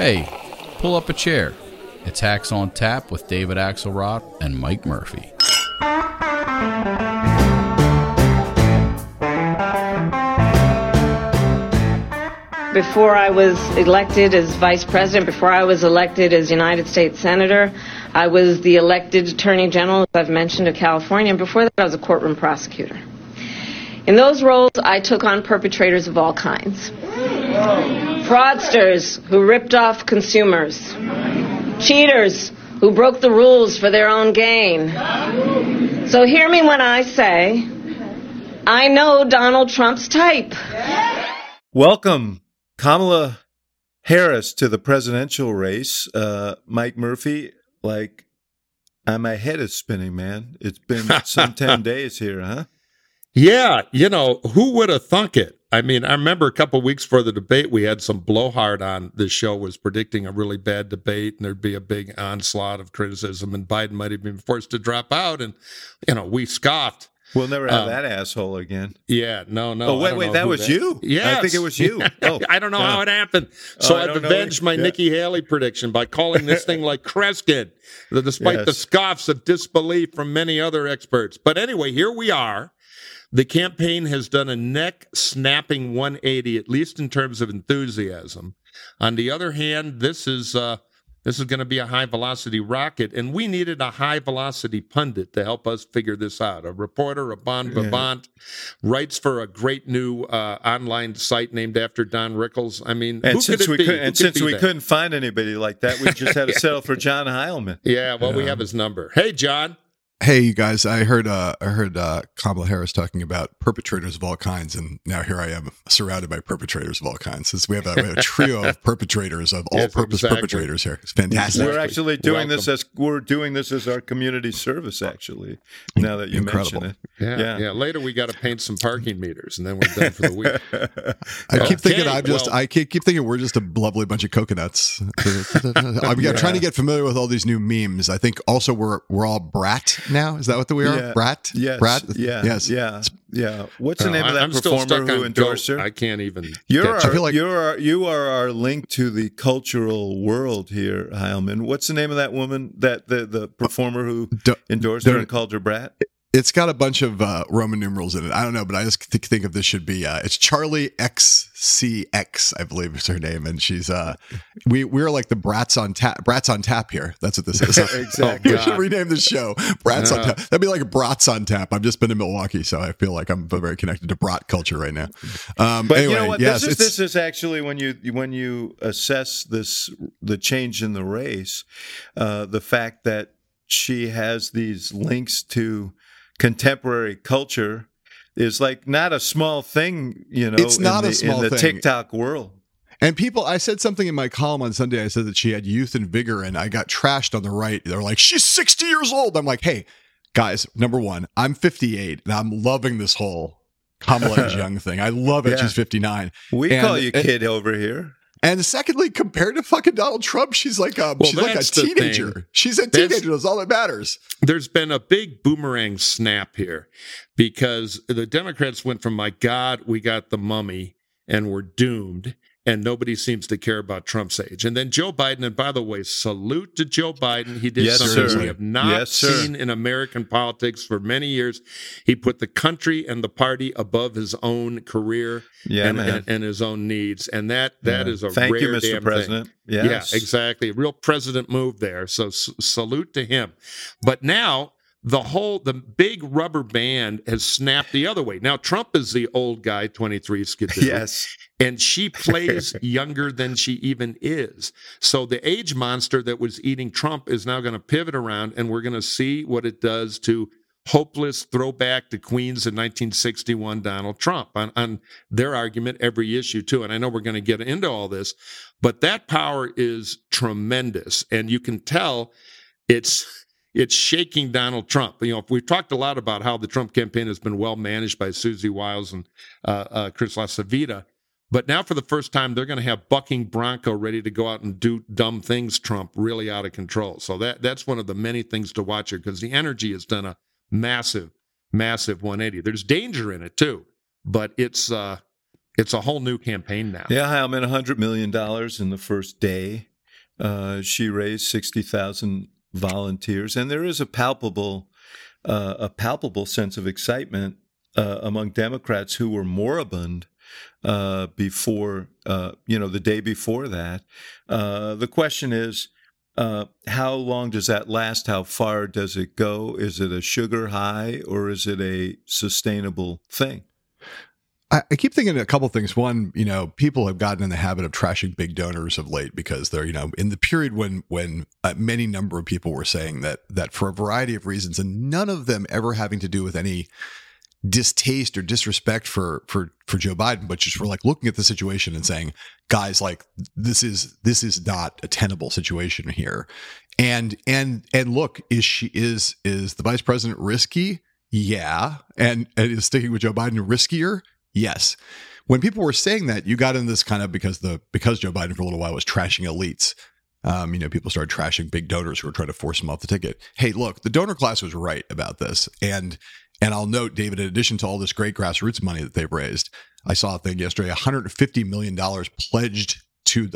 Hey, pull up a chair. It's Hacks on Tap with David Axelrod and Mike Murphy. Before I was elected as vice president, before I was elected as United States Senator, I was the elected Attorney General, as I've mentioned, of California, and before that I was a courtroom prosecutor. In those roles, I took on perpetrators of all kinds. Fraudsters who ripped off consumers. Cheaters who broke the rules for their own gain. So hear me when I say, I know Donald Trump's type. Welcome, Kamala Harris, to the presidential race. Mike Murphy, my head is spinning, man. It's been some 10 days here, huh? Yeah, who would have thunk it? I mean, I remember a couple of weeks before the debate, we had some blowhard on this show was predicting a really bad debate, and there'd be a big onslaught of criticism, and Biden might have been forced to drop out, and, we scoffed. We'll never have that asshole again. Yeah, no. Oh, wait, that was you? Yeah. I think it was you. Oh, I don't know how it happened. So I've avenged my Nikki Haley prediction by calling this thing like Kreskin, despite the scoffs of disbelief from many other experts. But anyway, here we are. The campaign has done a neck-snapping 180, at least in terms of enthusiasm. On the other hand, this is going to be a high-velocity rocket, and we needed a high-velocity pundit to help us figure this out. A reporter, a bon vivant, writes for a great new online site named after Don Rickles. I mean, and who since could it be? since we couldn't find anybody like that, we just had to settle for John Heilman. Yeah, well, we have his number. Hey, John. Hey, you guys! I heard Kamala Harris talking about perpetrators of all kinds, and now here I am surrounded by perpetrators of all kinds. Since we have a trio of perpetrators of all-purpose perpetrators here, it's fantastic. We're actually doing this as our community service. Actually, now that you mention it, yeah. Later, we got to paint some parking meters, and then we're done for the week. I keep thinking I keep thinking we're just a lovely bunch of coconuts. I'm trying to get familiar with all these new memes. I think also we're all brat now. Is that what we are? Yeah. Brat? Yes. Brat? Yes. Yeah. What's the name of that performer who endorsed her? I can't even. You are our link to the cultural world here, Heilman. What's the name of that woman, that the performer who endorsed her and called her brat? It's got a bunch of Roman numerals in it. I don't know, but I just think of this should be it's Charlie XCX, I believe is her name, and she's we're like the brats on tap here. That's what this is. Exactly. We should rename the show Brats on Tap. That'd be like Brats on Tap. I've just been in Milwaukee, so I feel like I'm very connected to brat culture right now. But anyway, you know what? This is actually when you assess the change in the race, the fact that she has these links to contemporary culture is like not a small thing, It's not a small in the thing. TikTok world. And I said something in my column on Sunday. I said that she had youth and vigor, and I got trashed on the right. They're like, she's 60 years old. I'm like, hey, guys, number one, I'm 58, and I'm loving this whole Kamala is young thing. I love it. Yeah. She's 59. We call you kid over here. And secondly, compared to fucking Donald Trump, she's like a teenager. She's a teenager. That's all that matters. There's been a big boomerang snap here because the Democrats went from, my God, we got the mummy and we're doomed, and nobody seems to care about Trump's age. And then Joe Biden, and by the way, salute to Joe Biden. He did something we have not seen in American politics for many years. He put the country and the party above his own career and his own needs. And that is a Thank rare you, Mr. damn President. thing. Yes. Yeah, exactly. A real president move there. So salute to him. But now the big rubber band has snapped the other way. Now, Trump is the old guy, 23 skidoo. Yes. And she plays younger than she even is. So the age monster that was eating Trump is now going to pivot around, and we're going to see what it does to hopeless throwback to Queens in 1961 Donald Trump on their argument, every issue too. And I know we're going to get into all this, but that power is tremendous. And you can tell it's shaking Donald Trump. We've talked a lot about how the Trump campaign has been well managed by Susie Wiles and Chris LaCivita. But now for the first time, they're going to have bucking bronco ready to go out and do dumb things, Trump, really out of control. So that's one of the many things to watch here, because the energy has done a massive 180. There's danger in it, too. But it's a whole new campaign now. Yeah, Heilman, $100 million in the first day. She raised 60,000 volunteers, and there is a palpable sense of excitement among Democrats who were moribund before, the day before that. The question is, how long does that last? How far does it go? Is it a sugar high or is it a sustainable thing? I keep thinking a couple things. One, people have gotten in the habit of trashing big donors of late because they're, in the period when many number of people were saying that for a variety of reasons, and none of them ever having to do with any distaste or disrespect for Joe Biden, but just for like looking at the situation and saying, guys, like this is not a tenable situation here. And look, is the vice president risky? Yeah. And is sticking with Joe Biden riskier? Yes. When people were saying that, you got in this kind of because Joe Biden for a little while was trashing elites. People started trashing big donors who were trying to force him off the ticket. Hey, look, the donor class was right about this. And I'll note, David, in addition to all this great grassroots money that they've raised, I saw a thing yesterday, $150 million pledged to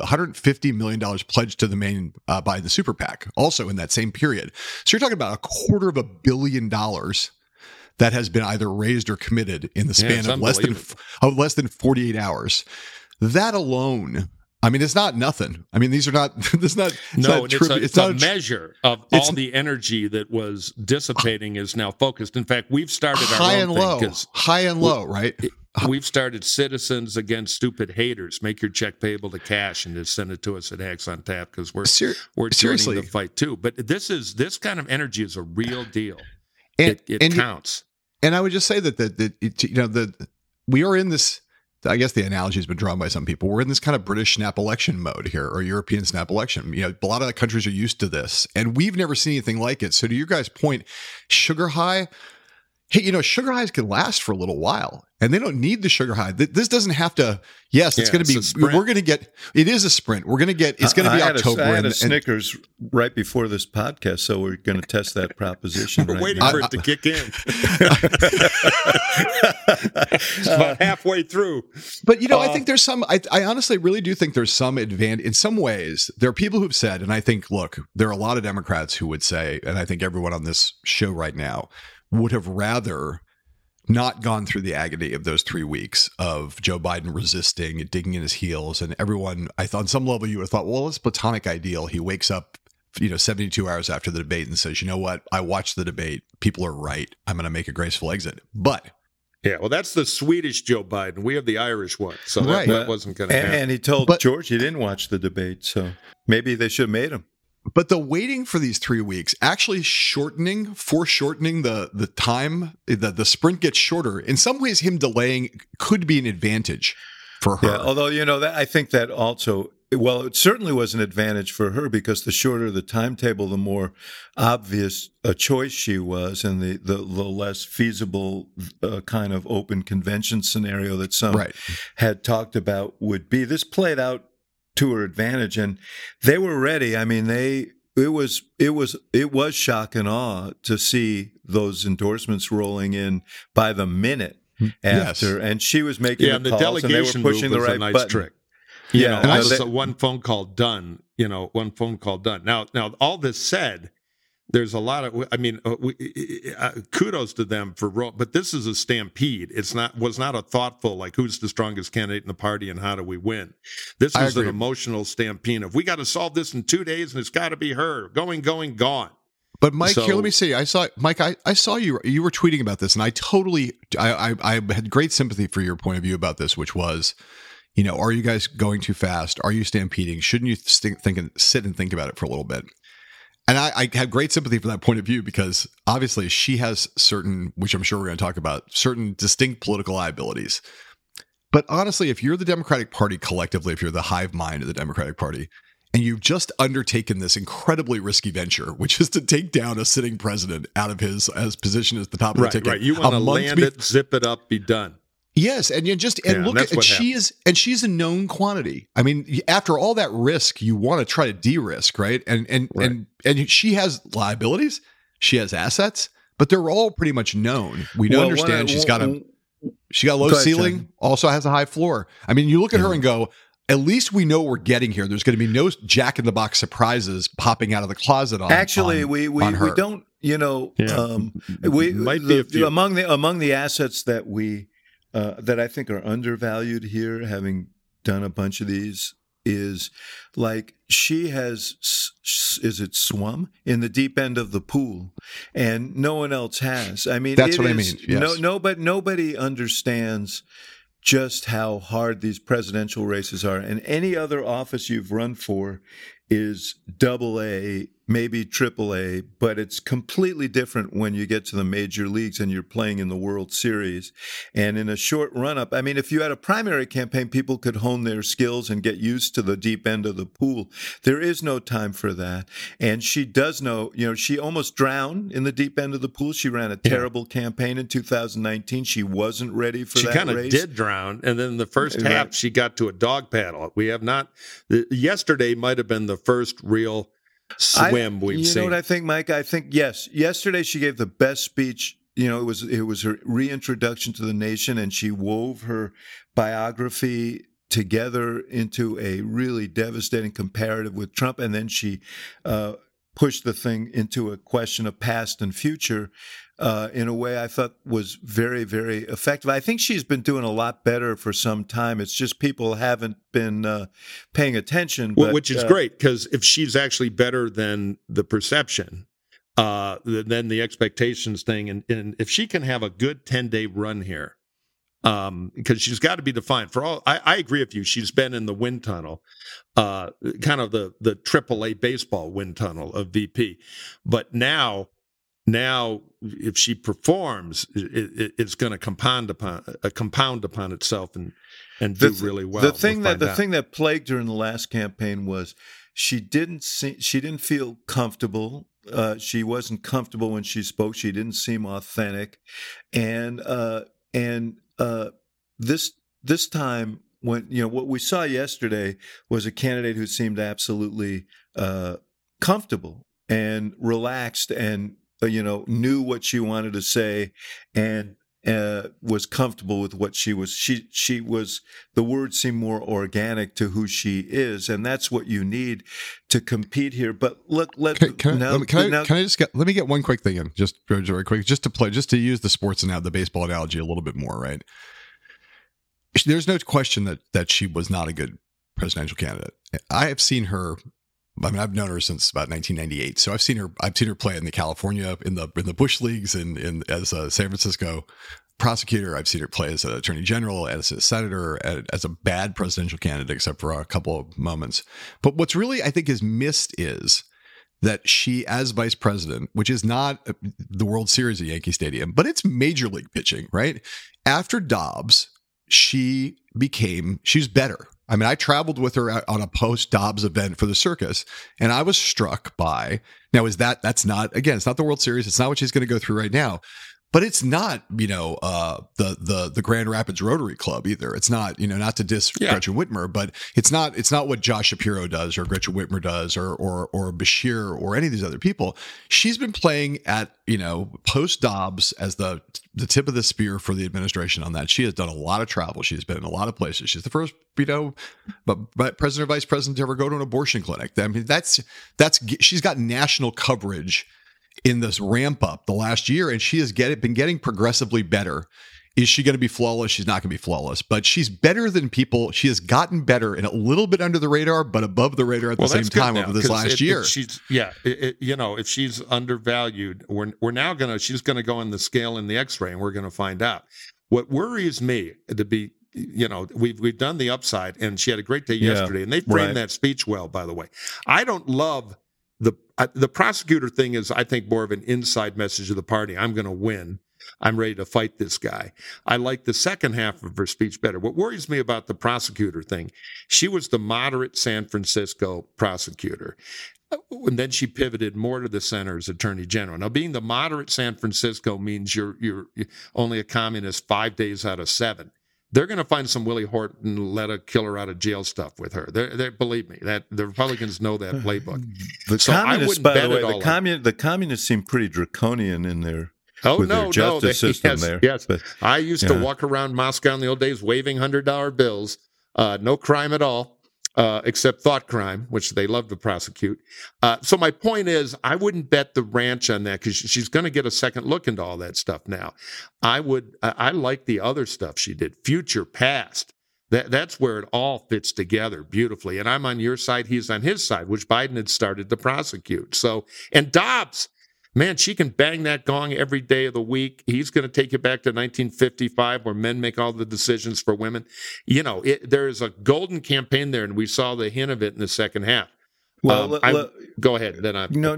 the main by the super PAC, also in that same period. So you're talking about $250 million that has been either raised or committed in the span of less than 48 hours. That alone, I mean, it's not nothing. I mean, these are not. It's not. It's a measure of all the energy that was dissipating is now focused. In fact, we've started our high own and thing. High and low, right? We've started Citizens Against Stupid Haters. Make your check payable to cash and just send it to us at Hacks on Tap because we're joining the fight too. But this kind of energy is a real deal. It counts. And I would just say that we are in this. I guess the analogy has been drawn by some people. We're in this kind of British snap election mode here, or European snap election. A lot of the countries are used to this, and we've never seen anything like it. So to your guys' point, sugar high, hey, sugar highs can last for a little while, and they don't need the sugar high. This doesn't have to. Yes, it's going to be. We're going to get. It is a sprint. We're going to get. It's going to be October. I had a Snickers right before this podcast, so we're going to test that proposition. We're right waiting now. for it to kick in. It's about halfway through. But I think there's some. I honestly really do think there's some advantage in some ways. There are people who've said, and I think, look, there are a lot of Democrats who would say, and I think everyone on this show right now would have rather not gone through the agony of those 3 weeks of Joe Biden resisting, digging in his heels, and everyone. I thought on some level you would have thought, well, it's platonic ideal. He wakes up, 72 hours after the debate and says, you know what? I watched the debate. People are right. I'm going to make a graceful exit. But yeah, well, that's the Swedish Joe Biden. We have the Irish one, so right. that wasn't going to happen. And he told George he didn't watch the debate, so maybe they should have made him. But the waiting for these 3 weeks, actually foreshortening the time, the sprint gets shorter. In some ways, him delaying could be an advantage for her. Yeah, although, I think that also, well, it certainly was an advantage for her because the shorter the timetable, the more obvious a choice she was and the less feasible kind of open convention scenario that some had talked about would be. This played out to her advantage, and they were ready. I mean, it was shock and awe to see those endorsements rolling in by the minute after, and she was making the calls, delegation and they were pushing the right a nice button. trick. Yeah, that was one phone call done. One phone call done. Now, all this said, there's a lot of. I mean, kudos to them for. But this is a stampede. Was not a thoughtful like who's the strongest candidate in the party and how do we win. This is an emotional stampede of we got to solve this in 2 days and it's got to be her going, gone. But Mike, here, let me see. I saw you. You were tweeting about this, and I had great sympathy for your point of view about this, which was, are you guys going too fast? Are you stampeding? Shouldn't you sit and think about it for a little bit? And I have great sympathy for that point of view because obviously she has certain, which I'm sure we're going to talk about, certain distinct political liabilities. But honestly, if you're the Democratic Party collectively, if you're the hive mind of the Democratic Party, and you've just undertaken this incredibly risky venture, which is to take down a sitting president out of his position as the top of the ticket. Right, you want to land it, zip it up, be done. Yes, and look at she's a known quantity. I mean, after all that risk, you want to try to de-risk, right? And she has liabilities, she has assets, but they're all pretty much known. We understand she's got a low ceiling, also has a high floor. I mean, you look at her and go, at least we know we're getting here. There's going to be no Jack in the Box surprises popping out of the closet on. Actually, on we her. don't. You know, Might be a few. among the assets that we that I think are undervalued here, having done a bunch of these, is like she has, is it swum in the deep end of the pool, and no one else has. I mean, That's what I mean. Yes. But nobody understands just how hard these presidential races are, and any other office you've run for is AA, maybe AAA, but it's completely different when you get to the major leagues and you're playing in the World Series. And in a short run-up, I mean, if you had a primary campaign, people could hone their skills and get used to the deep end of the pool. There is no time for that. And she does know, you know, she almost drowned in the deep end of the pool. She ran a terrible campaign in 2019. She wasn't ready for that race. She kind of did drown. And then the first half, she got to a dog paddle. We have not, yesterday might have been the first real swim we've seen. You know what I think, Mike? I think, yes, yesterday she gave the best speech. You know, it was her reintroduction to the nation, and she wove her biography together into a really devastating comparative with Trump, and then she pushed the thing into a question of past and future in a way I thought was very, very effective. I think she's been doing a lot better for some time. It's just people haven't been paying attention. But, which is great, because if she's actually better than the perception, then the expectations thing, and if she can have a good 10-day run here, because she's got to be defined. For all, I agree with you. She's been in the wind tunnel, kind of the AAA baseball wind tunnel of VP, but now if she performs, it's going to compound upon itself and do really well. The thing that plagued her in the last campaign was she didn't feel comfortable. She wasn't comfortable when she spoke. She didn't seem authentic, and this time, when, you know, what we saw yesterday was a candidate who seemed absolutely comfortable and relaxed, and knew what she wanted to say, and was comfortable with what she was. She was, the words seemed more organic to who she is, and that's what you need to compete here. But look, let me get one quick thing in, just very quick, just to use the baseball analogy a little bit more, right? There's no question that she was not a good presidential candidate. I have seen her. I mean, I've known her since about 1998, so I've seen her play in the California, in the Bush leagues, and as a San Francisco prosecutor. I've seen her play as an attorney general, as a senator, as a bad presidential candidate, except for a couple of moments. But what's really, I think, is missed is that she, as vice president, which is not the World Series at Yankee Stadium, but it's major league pitching, right? After Dobbs, she's better. I mean, I traveled with her on a post-Dobbs event for the circus, and I was struck by, now that's not, again, it's not the World Series. It's not what she's going to go through right now, but it's not, the Grand Rapids Rotary Club either. It's not, not to diss Gretchen Whitmer, but it's not what Josh Shapiro does, or Gretchen Whitmer does, or Bashir, or any of these other people. She's been playing at, post-Dobbs as the tip of the spear for the administration on that. She has done a lot of travel. She's been in a lot of places. She's the first, but president or vice president to ever go to an abortion clinic. I mean, she's got national coverage in this ramp up the last year, and she has been getting progressively better. Is she going to be flawless? She's not going to be flawless, but she's better than people. She has gotten better and a little bit under the radar, but above the radar at the same time over this last year. If she's undervalued, she's going to go on the scale in the X-ray, and we're going to find out. What worries me to be, we've done the upside, and she had a great day yesterday, and they framed that speech well, by the way. I don't love the prosecutor thing is, I think, more of an inside message of the party. I'm going to win. I'm ready to fight this guy. I like the second half of her speech better. What worries me about the prosecutor thing, she was the moderate San Francisco prosecutor. And then she pivoted more to the center as attorney general. Now, being the moderate San Francisco means you're only a communist 5 days out of 7. They're going to find some Willie Horton let a killer out of jail stuff with her. Believe me, that the Republicans know that playbook. The communists seem pretty draconian in their justice system there. Yes, but I used to walk around Moscow in the old days waving $100 bills. No crime at all. except thought crime, which they love to prosecute. So my point is, I wouldn't bet the ranch on that because she's going to get a second look into all that stuff now. I like the other stuff she did, future, past. That's where it all fits together beautifully. And I'm on your side, he's on his side, which Biden had started to prosecute. So, and Dobbs, man, she can bang that gong every day of the week. He's going to take you back to 1955 where men make all the decisions for women. You know, there's a golden campaign there, and we saw the hint of it in the second half. Well, go ahead. Then no.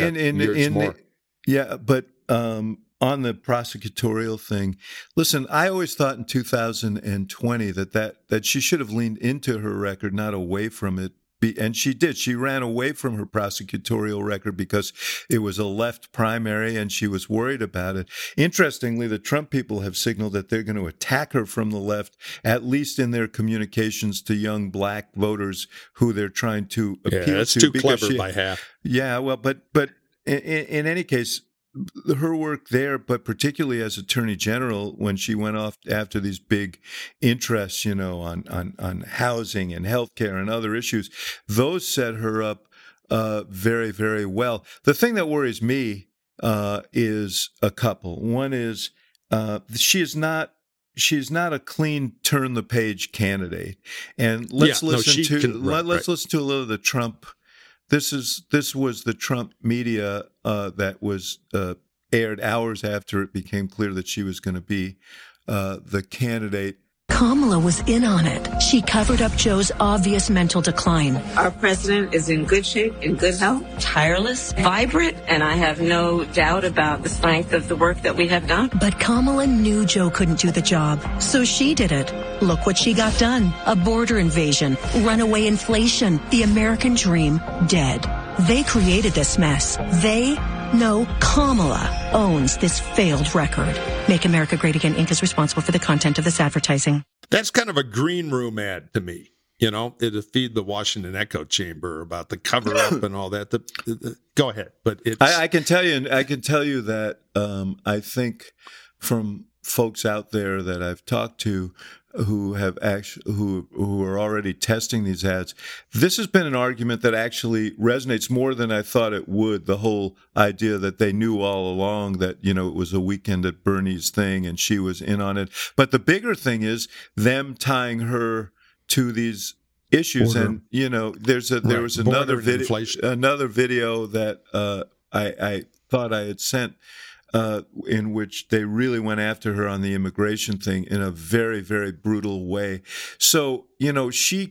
Yeah, but on the prosecutorial thing, listen, I always thought in 2020 that she should have leaned into her record, not away from it. And she did. She ran away from her prosecutorial record because it was a left primary and she was worried about it. Interestingly, the Trump people have signaled that they're going to attack her from the left, at least in their communications to young black voters who they're trying to appeal to. That's too clever by half. Yeah, well, but in any case, her work there, but particularly as Attorney General, when she went off after these big interests, you know, on housing and healthcare and other issues, those set her up very, very well. The thing that worries me is a couple. One is she's not a clean turn the page candidate, and let's listen to a little of the Trump. This was the Trump media that was aired hours after it became clear that she was going to be the candidate. Kamala was in on it. She covered up Joe's obvious mental decline. Our president is in good shape, in good health, tireless, vibrant, and I have no doubt about the strength of the work that we have done. But Kamala knew Joe couldn't do the job, so she did it. Look what she got done. A border invasion, runaway inflation, the American dream dead. They created this mess. Kamala owns this failed record. Make America Great Again Inc. is responsible for the content of this advertising. That's kind of a green room ad to me. You know, it'll feed the Washington echo chamber about the cover up and all that. Go ahead, but it's. I can tell you that I think from folks out there that I've talked to who have who are already testing these ads, this has been an argument that actually resonates more than I thought it would. The whole idea that they knew all along that, you know, it was a Weekend at Bernie's thing and she was in on it. But the bigger thing is them tying her to these issues. Border. And, you know, there was another video that I thought I had sent in which they really went after her on the immigration thing in a very, very brutal way. So, you know, she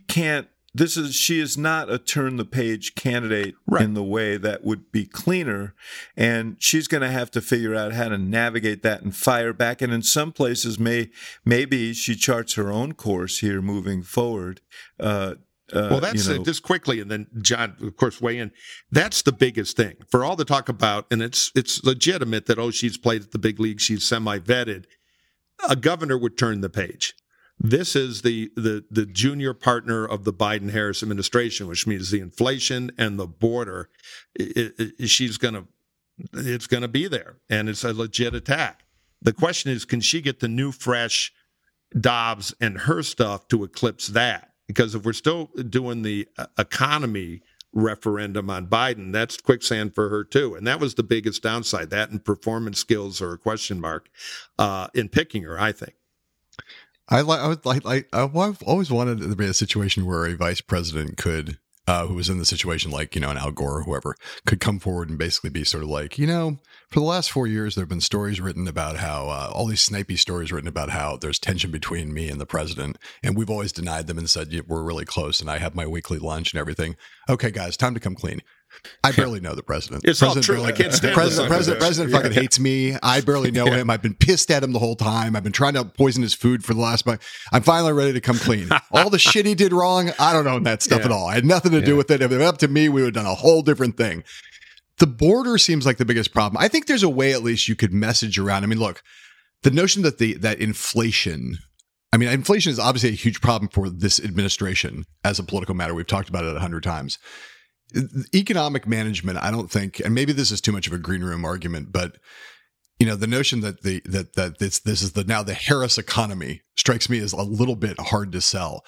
is not a turn the page candidate in the way that would be cleaner. And she's going to have to figure out how to navigate that and fire back. And in some places, maybe she charts her own course here moving forward. Well, that's just quickly, and then John, of course, weigh in. That's the biggest thing for all the talk about, and it's legitimate that she's played at the big league, she's semi-vetted. A governor would turn the page. This is the junior partner of the Biden-Harris administration, which means the inflation and the border. It's going to be there, and it's a legit attack. The question is, can she get the new, fresh Dobbs and her stuff to eclipse that? Because if we're still doing the economy referendum on Biden, that's quicksand for her too. And that was the biggest downside. That and performance skills are a question mark in picking her, I think. I've always wanted there to be a situation where a vice president could, who was in the situation like, you know, an Al Gore or whoever, could come forward and basically be sort of like, you know, for the last 4 years, there have been stories written about how, all these snipey stories written about how there's tension between me and the president. And we've always denied them and said, we're really close. And I have my weekly lunch and everything. Okay, guys, time to come clean. I barely know the president. It's all true. I can't stand the president fucking hates me. I barely know him. I've been pissed at him the whole time. I've been trying to poison his food for the last month. I'm finally ready to come clean. All the shit he did wrong, I don't own that stuff at all. I had nothing to do with it. If it were up to me, we would have done a whole different thing. The border seems like the biggest problem. I think there's a way at least you could message around. I mean, look, the notion that that inflation is obviously a huge problem for this administration as a political matter. We've talked about it 100 times. Economic management, I don't think, and maybe this is too much of a green room argument, but you know, the notion that this is now the Harris economy strikes me as a little bit hard to sell.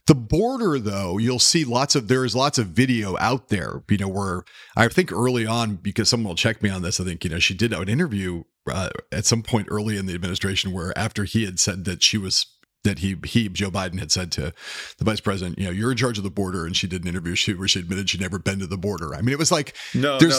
The border, though, you'll see there's lots of video out there, where I think early on, because someone will check me on this, I think, she did an interview at some point early in the administration where after he had said that Joe Biden had said to the vice president, you're in charge of the border. And she did an interview where she admitted she'd never been to the border. I mean, it was like, there's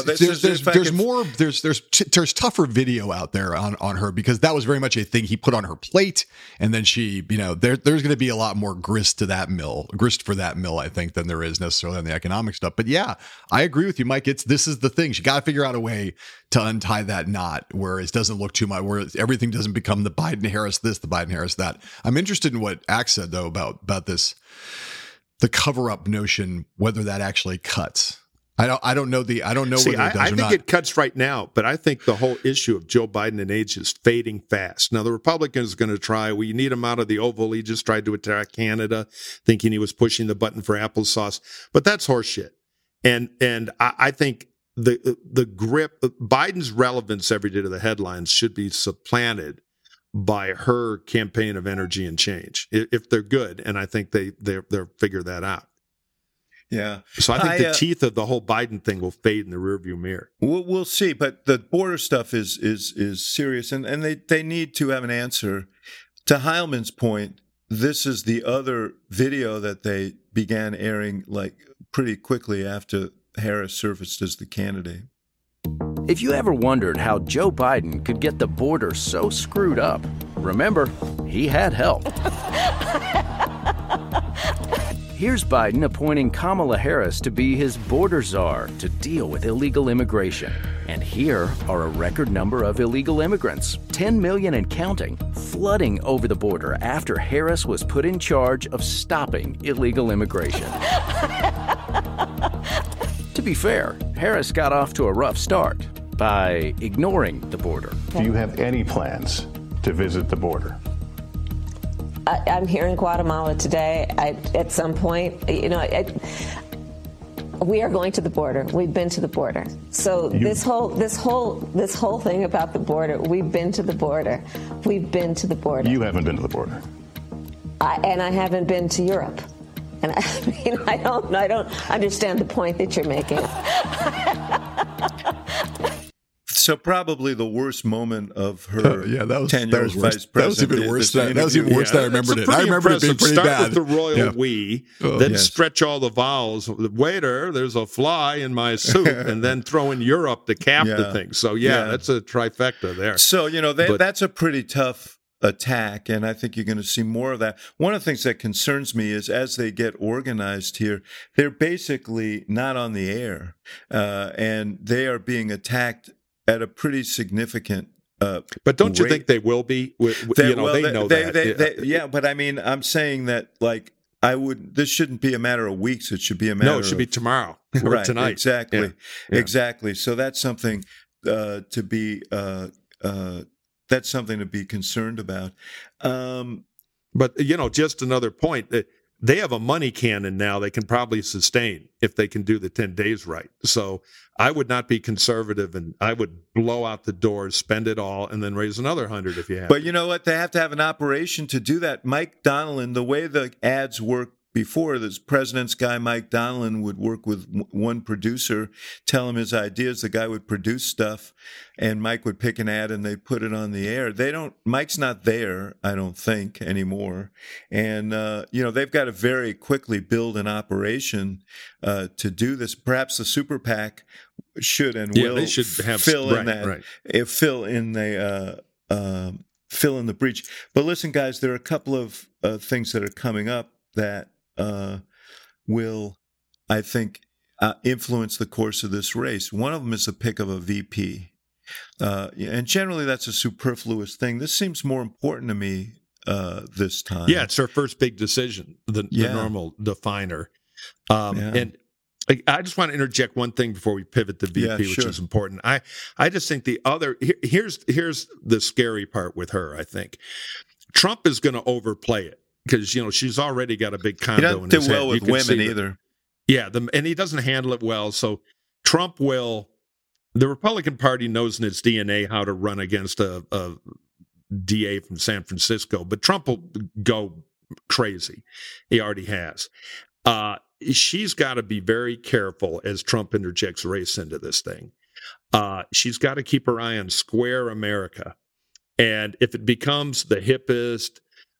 tougher video out there on her, because that was very much a thing he put on her plate. And then she, there's going to be a lot more grist for that mill, I think, than there is necessarily on the economic stuff. But yeah, I agree with you, Mike. This is the thing. She got to figure out a way to untie that knot where it doesn't look too much, where everything doesn't become the Biden-Harris this, the Biden-Harris that. I'm interested in what Axe said, though, about this, the cover-up notion, whether that actually cuts. I don't know whether it does or not. I think it cuts right now, but I think the whole issue of Joe Biden and age is fading fast. Now, the Republicans are going to try. We need him out of the Oval. He just tried to attack Canada, thinking he was pushing the button for applesauce. But that's horseshit. And I think the grip, Biden's relevance every day to the headlines should be supplanted by her campaign of energy and change, if they're good. And I think they'll figure that out. Yeah. So I think the teeth of the whole Biden thing will fade in the rearview mirror. We'll see. But the border stuff is serious, and they need to have an answer. To Heilman's point, this is the other video that they began airing like pretty quickly after Harris surfaced as the candidate. If you ever wondered how Joe Biden could get the border so screwed up, remember, he had help. Here's Biden appointing Kamala Harris to be his border czar to deal with illegal immigration. And here are a record number of illegal immigrants, 10 million and counting, flooding over the border after Harris was put in charge of stopping illegal immigration. To be fair, Harris got off to a rough start by ignoring the border. Do you have any plans to visit the border? I'm here in Guatemala today. At some point, we are going to the border. We've been to the border. So this whole thing about the border, we've been to the border. We've been to the border. You haven't been to the border. And I haven't been to Europe. And I don't understand the point that you're making. So probably the worst moment of her tenure as vice president. That was even worse. That was even worse than I remembered it. I remember it being pretty bad. Start with the royal we, then stretch all the vowels. Waiter, there's a fly in my soup, and then throw in Europe to cap the thing. So that's a trifecta there. So that's a pretty tough attack, and I think you're going to see more of that. One of the things that concerns me is as they get organized here, they're basically not on the air, and they are being attacked at a pretty significant but don't you think they will be? They know that. But I mean, I'm saying that this shouldn't be a matter of weeks. It should be a matter No, it should be tomorrow or tonight. Exactly. Yeah. Exactly. So that's something to be concerned about. But just another point that they have a money cannon now they can probably sustain if they can do the 10 days right. So I would not be conservative, and I would blow out the doors, spend it all, and then raise another 100 if you have. But you know what? They have to have an operation to do that. Mike Donilon, the way the ads work before, this president's guy, Mike Donilon, would work with one producer, tell him his ideas. The guy would produce stuff, and Mike would pick an ad, and they put it on the air. Mike's not there, I don't think, anymore. And, they've got to very quickly build an operation to do this. Perhaps the super PAC should and will they should have, fill in the breach. But listen, guys, there are a couple of things that are coming up that will, I think, influence the course of this race. One of them is the pick of a VP. And generally that's a superfluous thing. This seems more important to me this time. Yeah, it's her first big decision, the normal definer. And I just want to interject one thing before we pivot to VP, which is important. I just think here's the scary part with her, I think. Trump is going to overplay it. Because she's already got a big condo in his head. He doesn't do well with women either. And he doesn't handle it well. So Trump will. The Republican Party knows in its DNA how to run against a DA from San Francisco, but Trump will go crazy. He already has. She's got to be very careful as Trump interjects race into this thing. She's got to keep her eye on Square America. And if it becomes the hippest,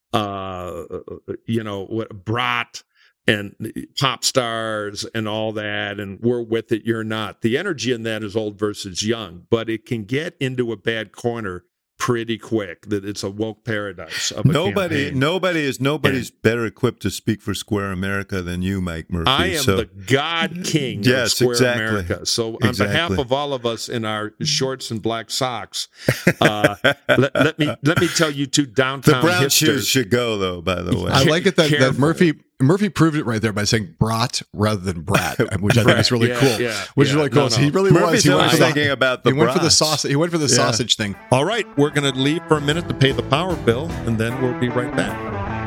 brat and pop stars and all that, and we're with it, you're not. The energy in that is old versus young, but it can get into a bad corner pretty quick. That it's a woke paradise of a campaign. Nobody's better equipped to speak for Square America than you, Mike Murphy. I am the God King of Square America. So on behalf of all of us in our shorts and black socks, let me tell you two downtown the brown hipsters. shoes should go, though, by the way. I like it that Murphy proved it right there by saying brat rather than brat, which I think is really cool. Which is really cool. So he really Murphy's thinking about the He went for the sausage. He went for the sausage thing. All right, we're going to leave for a minute to pay the power bill, and then we'll be right back.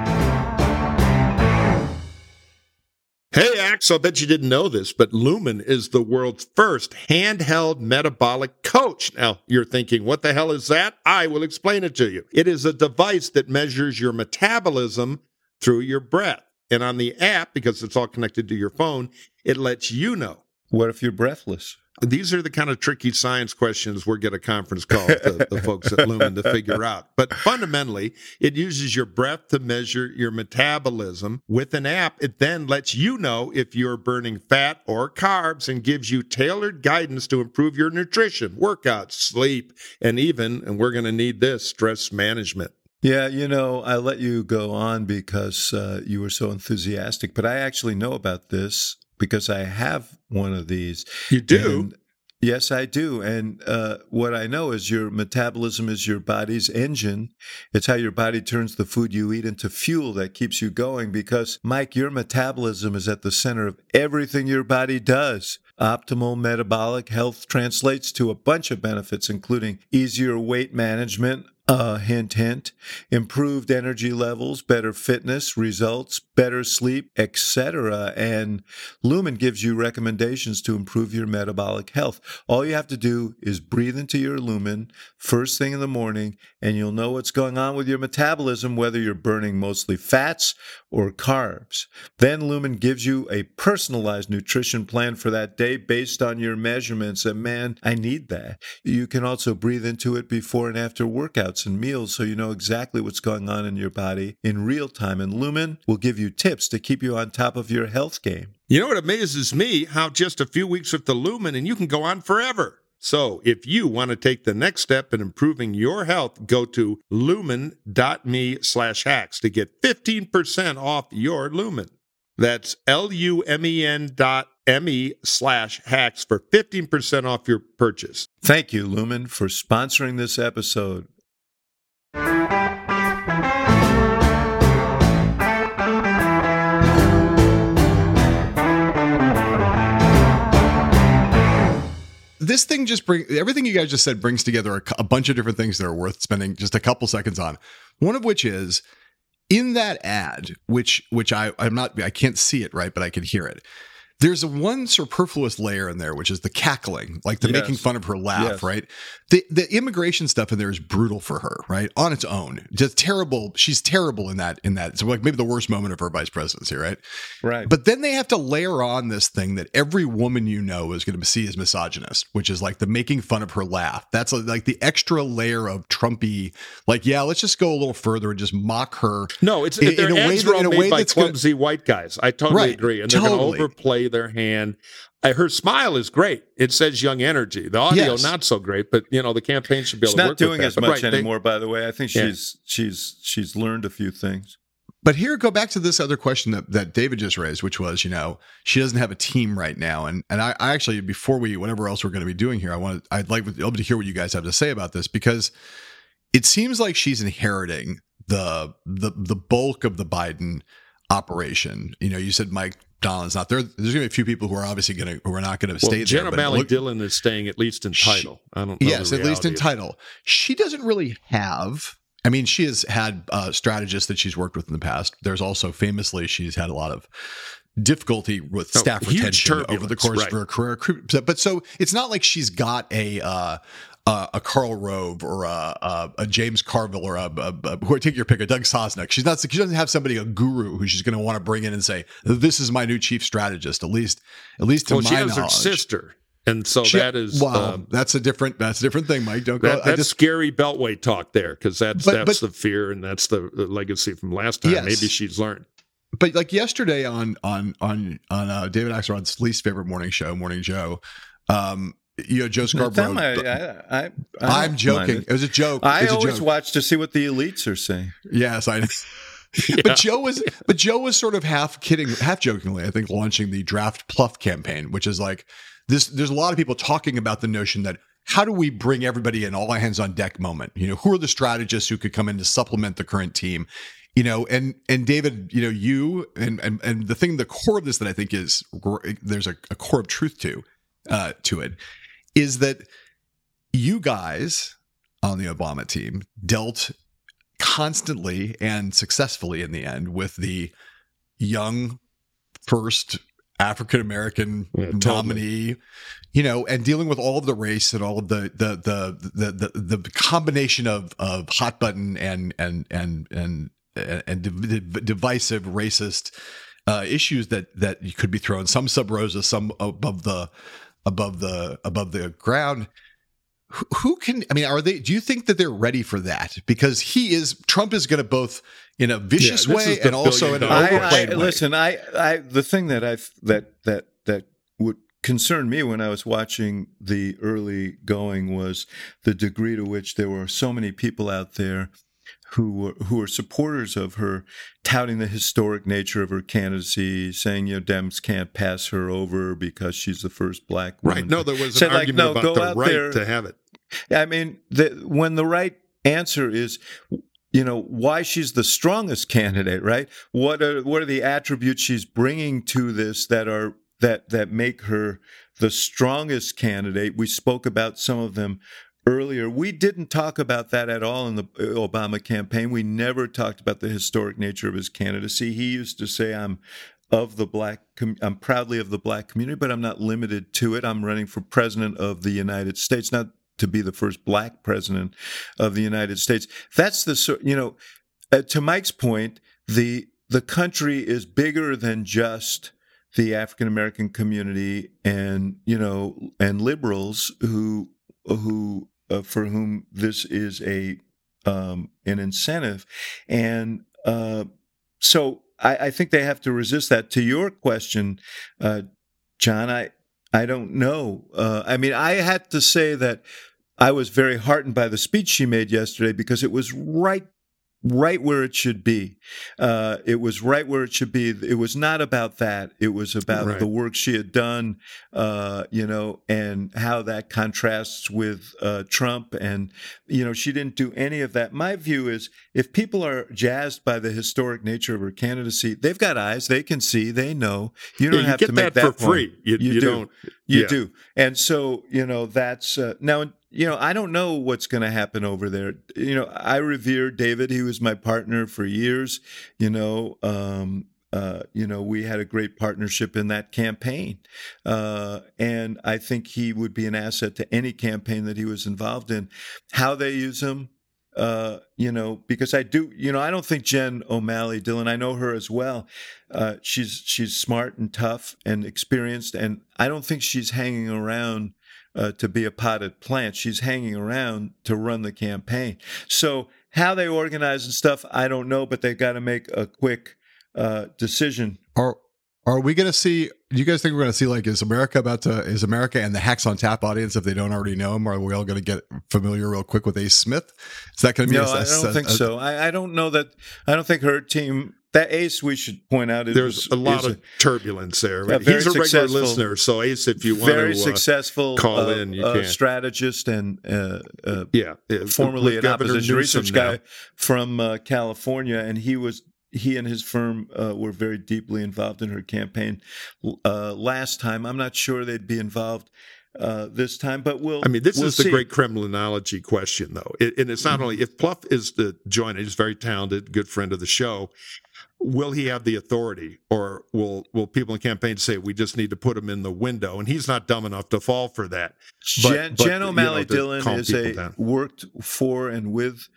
Hey, Axe, I bet you didn't know this, but Lumen is the world's first handheld metabolic coach. Now, you're thinking, what the hell is that? I will explain it to you. It is a device that measures your metabolism through your breath. And on the app, because it's all connected to your phone, it lets you know. What if you're breathless? These are the kind of tricky science questions we'll get a conference call with the folks at Lumen to figure out. But fundamentally, it uses your breath to measure your metabolism. With an app, it then lets you know if you're burning fat or carbs and gives you tailored guidance to improve your nutrition, workouts, sleep, and even, and we're going to need this, stress management. Yeah, I let you go on because you were so enthusiastic, but I actually know about this because I have one of these. You do? And yes, I do. And what I know is your metabolism is your body's engine. It's how your body turns the food you eat into fuel that keeps you going because, Mike, your metabolism is at the center of everything your body does. Optimal metabolic health translates to a bunch of benefits, including easier weight management, hint, hint, improved energy levels, better fitness results, better sleep, etc. And Lumen gives you recommendations to improve your metabolic health. All you have to do is breathe into your Lumen first thing in the morning, and you'll know what's going on with your metabolism, whether you're burning mostly fats or carbs. Then Lumen gives you a personalized nutrition plan for that day based on your measurements. And man, I need that. You can also breathe into it before and after workouts and meals so you know exactly what's going on in your body in real time. And Lumen will give you tips to keep you on top of your health game. You know what amazes me? How just a few weeks with the Lumen and you can go on forever. So if you want to take the next step in improving your health, go to lumen.me/hacks to get 15% off your Lumen. That's lumen.me/hacks for 15% off your purchase. Thank you, Lumen, for sponsoring this episode. This thing everything you guys just said brings together a bunch of different things that are worth spending just a couple seconds on. One of which is in that ad, which I can't see it, right, but I can hear it. There's one superfluous layer in there, which is the cackling, like the making fun of her laugh, right? The immigration stuff in there is brutal for her, right? On its own. Just terrible. She's terrible in that. It's like maybe the worst moment of her vice presidency, right? Right. But then they have to layer on this thing that every woman you know is going to see as misogynist, which is like the making fun of her laugh. That's like the extra layer of Trumpy, like, yeah, let's just go a little further and just mock her. No, it's their ads are all made by clumsy white guys. I totally agree. And they're going to overplay their hand. Her smile is great. It says young energy. The audio not so great, but the campaign should be able to work with that. She's not doing as much anymore, by the way. I think she's learned a few things. But here, go back to this other question that David just raised, which was, she doesn't have a team right now. And I actually, before whatever else we're going to be doing here, I'd like to hear what you guys have to say about this, because it seems like she's inheriting the bulk of the Biden operation. You said Mike Donald's not there. There's going to be a few people who are obviously who are not going to stay there. Jenna Malley Dillon is staying at least in title. I don't know. Yes, at least in title. She doesn't really have. I mean, she has had strategists that she's worked with in the past. There's also famously she's had a lot of difficulty with staff retention over the course of her career. But so it's not like she's got a a Karl Rove or a James Carville or who take your pick, a Doug Sosnick. She doesn't have somebody, a guru, who she's going to want to bring in and say, "This is my new chief strategist." At least to my knowledge. She has her sister. And so that is that's a different thing, Mike. Don't go. That's scary Beltway talk there, because that's the fear, and that's the legacy from last time. Yes. Maybe she's learned. But like yesterday on David Axelrod's least favorite morning show, Morning Joe, Joe Scarborough. I'm joking. It was a joke. I always watch to see what the elites are saying. Yes, I know. Yeah. But Joe was sort of half kidding, half jokingly, I think, launching the Draft Pluff campaign, which is like this. There's a lot of people talking about the notion that how do we bring everybody in, all hands on deck moment? Who are the strategists who could come in to supplement the current team? And David, you and the thing, the core of this that I think is there's a core of truth to it is that you guys on the Obama team dealt constantly and successfully in the end with the young first African-American nominee, and dealing with all of the race and all of the combination of hot button and divisive racist issues that you could be thrown, some sub rosa, some above the ground. Who can, do you think that they're ready for that? Because Trump is going to both in a vicious way and also in an overplayed way. Listen, the thing that would concern me when I was watching the early going was the degree to which there were so many people out there who were supporters of her, touting the historic nature of her candidacy, saying, Dems can't pass her over because she's the first black woman. Right. No, there was an argument about the right to have it. I mean, when the right answer is, why she's the strongest candidate, right? What are the attributes she's bringing to this that make her the strongest candidate? We spoke about some of them earlier. We didn't talk about that at all in the Obama campaign. We never talked about the historic nature of his candidacy. He used to say, I'm proudly of the black community, but I'm not limited to it. I'm running for president of the United States, not to be the first black president of the United States. That's to Mike's point, the country is bigger than just the African-American community and liberals who for whom this is an incentive. And so I think they have to resist that. To your question, John, I don't know. I had to say that I was very heartened by the speech she made yesterday because it was right where it should be. It was right where it should be. It was not about that. It was about the work she had done, and how that contrasts with Trump. And, she didn't do any of that. My view is if people are jazzed by the historic nature of her candidacy, they've got eyes. They can see. They know. You don't have to make that for free. You do. You do. And so, that's now. I don't know what's going to happen over there. I revere David. He was my partner for years. We had a great partnership in that campaign. And I think he would be an asset to any campaign that he was involved in. How they use him, because I do, I don't think Jen O'Malley, Dylan, I know her as well. She's smart and tough and experienced. And I don't think she's hanging around to be a potted plant. She's hanging around to run the campaign. So how they organize and stuff, I don't know, but they've got to make a quick decision. Are we going to see, do you guys think we're going to see, is America and the Hacks on Tap audience, if they don't already know him, are we all going to get familiar real quick with Ace Smith? Is that going to be I don't think so. I don't know that. I don't think her team, that Ace, we should point out, there's a lot of turbulence there. He's a regular listener, so Ace, if you want very successesul call in, you can. Strategist and formerly an opposition research guy from California, and he and his firm were very deeply involved in her campaign last time. I'm not sure they'd be involved this time. But we'll. I mean, this we'll is the see. great criminology question, though. And it's not only if Pluff is the joiner, he's very talented, good friend of the show. Will he have the authority, or will people in campaign say we just need to put him in the window? And he's not dumb enough to fall for that. Jen O'Malley Dillon is worked for and with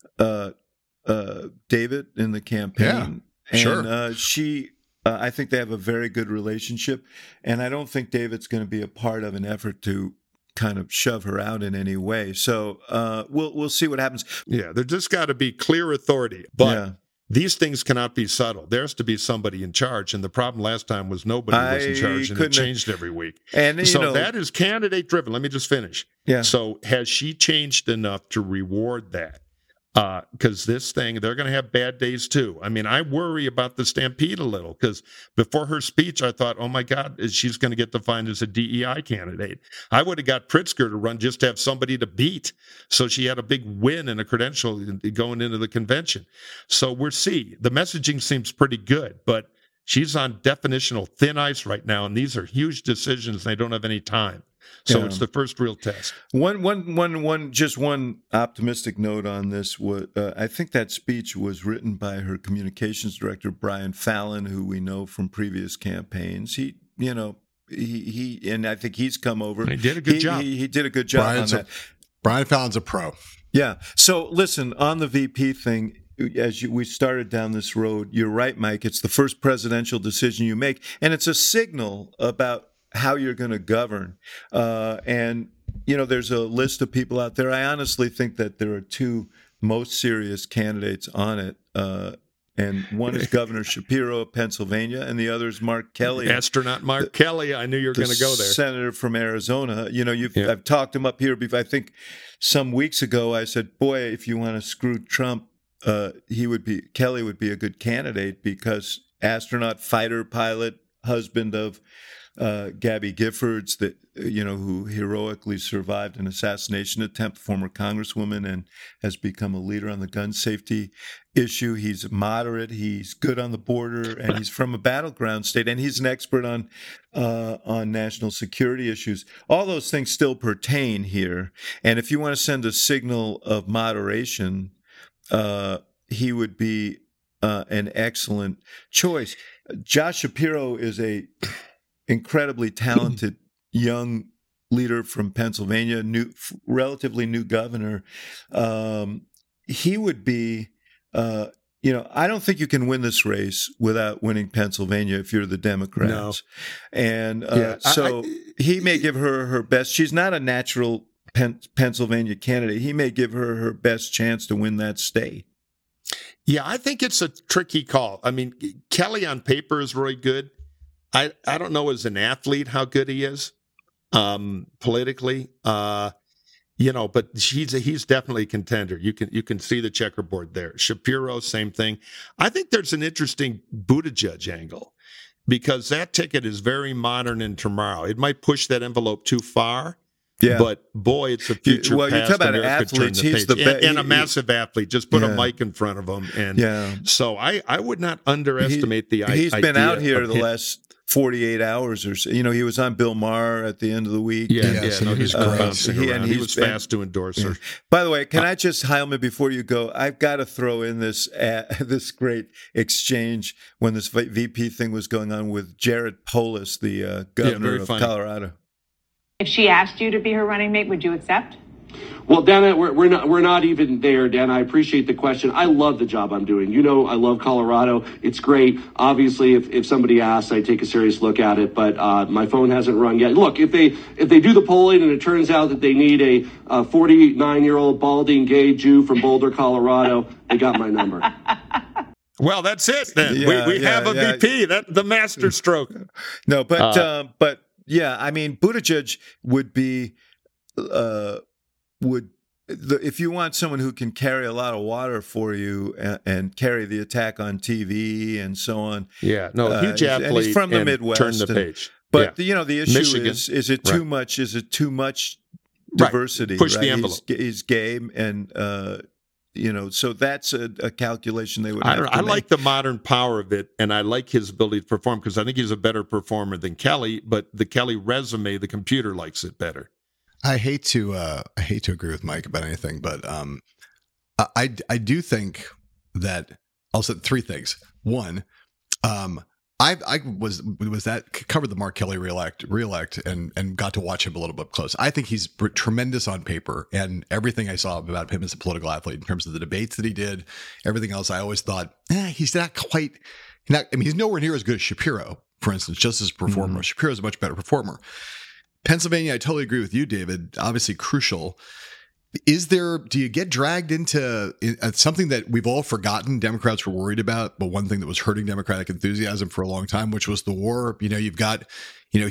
David in the campaign. Yeah, sure. And she, I think they have a very good relationship, and I don't think David's going to be a part of an effort to kind of shove her out in any way. So we'll see what happens. Yeah, there just got to be clear authority, but. Yeah. These things cannot be subtle. There has to be somebody in charge, and the problem last time was nobody was in charge, and it changed every week. And so that is candidate driven. Let me just finish. Yeah. So has she changed enough to reward that? Because this thing, they're going to have bad days too. I mean, I worry about the stampede a little because before her speech, I thought, oh my God, she's going to get defined as a DEI candidate. I would have got Pritzker to run just to have somebody to beat. So she had a big win and a credential going into the convention. So we'll see. The messaging seems pretty good, but she's on definitional thin ice right now. And these are huge decisions. And they don't have any time. So it's the first real test. Just one optimistic note on this. I think that speech was written by her communications director, Brian Fallon, who we know from previous campaigns. He and I think he's come over. He did a good job. He did a good job on that. Brian Fallon's a pro. Yeah. So listen, on the VP thing, we started down this road, you're right, Mike. It's the first presidential decision you make, and it's a signal about how you're going to govern. And, there's a list of people out there. I honestly think that there are two most serious candidates on it. And one is Governor Shapiro of Pennsylvania, and the other is Mark Kelly. Astronaut Mark Kelly. I knew you were going to go there. Senator from Arizona. I've talked him up here before. I think some weeks ago I said, boy, if you want to screw Trump, Kelly would be a good candidate because astronaut, fighter pilot, husband of Gabby Giffords, who heroically survived an assassination attempt, former congresswoman, and has become a leader on the gun safety issue. He's moderate, he's good on the border, and he's from a battleground state, and he's an expert on national security issues. All those things still pertain here, and if you want to send a signal of moderation, he would be an excellent choice. Josh Shapiro is a incredibly talented young leader from Pennsylvania, relatively new governor. He would be, I don't think you can win this race without winning Pennsylvania if you're the Democrats. No. And he may give her best. She's not a natural Pennsylvania candidate. He may give her best chance to win that state. Yeah, I think it's a tricky call. I mean, Kelly on paper is really good. I don't know as an athlete how good he is politically, but he's definitely a contender. You can see the checkerboard there. Shapiro, same thing. I think there's an interesting Buttigieg angle because that ticket is very modern and tomorrow. It might push that envelope too far. Yeah. But boy, it's a future. Well, you talk about athletes. He's the best, and a massive athlete. Just put a mic in front of him, and so I would not underestimate the idea. He's been out here the last 48 hours or so. He was on Bill Maher at the end of the week. He was bouncing around. He was fast to endorse her. By the way, can I just, Heilman, before you go, I've got to throw in this great exchange when this VP thing was going on with Jared Polis, the governor of Colorado. If she asked you to be her running mate, would you accept? Well, Dana, we're not even there, Dana. I appreciate the question. I love the job I'm doing. I love Colorado. It's great. Obviously, if somebody asks, I take a serious look at it, but my phone hasn't rung yet. Look, if they do the polling and it turns out that they need a 49-year-old balding gay Jew from Boulder, Colorado, they got my number. Well, that's it then. We have a VP. That's the master stroke. No, but yeah, I mean, Buttigieg would be if you want someone who can carry a lot of water for you and carry the attack on TV and so on. Yeah, no, huge athlete. And he's from the Midwest. Turn the page. But the issue Michigan. Is it too much? Is it too much diversity? Right. Push the envelope. He's gay and So that's a calculation they would have to I make. like the modern power of it, and I like his ability to perform because I think he's a better performer than Kelly. But the Kelly resume, the computer likes it better. I hate to agree with Mike about anything, but I do think that I'll say three things. One, I covered the Mark Kelly reelect and got to watch him a little bit close. I think he's tremendous on paper, and everything I saw about him as a political athlete in terms of the debates that he did, everything else, I always thought, he's not quite. He's nowhere near as good as Shapiro, for instance, just as a performer. Mm-hmm. Shapiro's a much better performer. Pennsylvania, I totally agree with you, David. Obviously crucial. Do you get dragged into something that we've all forgotten Democrats were worried about, but one thing that was hurting Democratic enthusiasm for a long time, which was the war? You've got, you're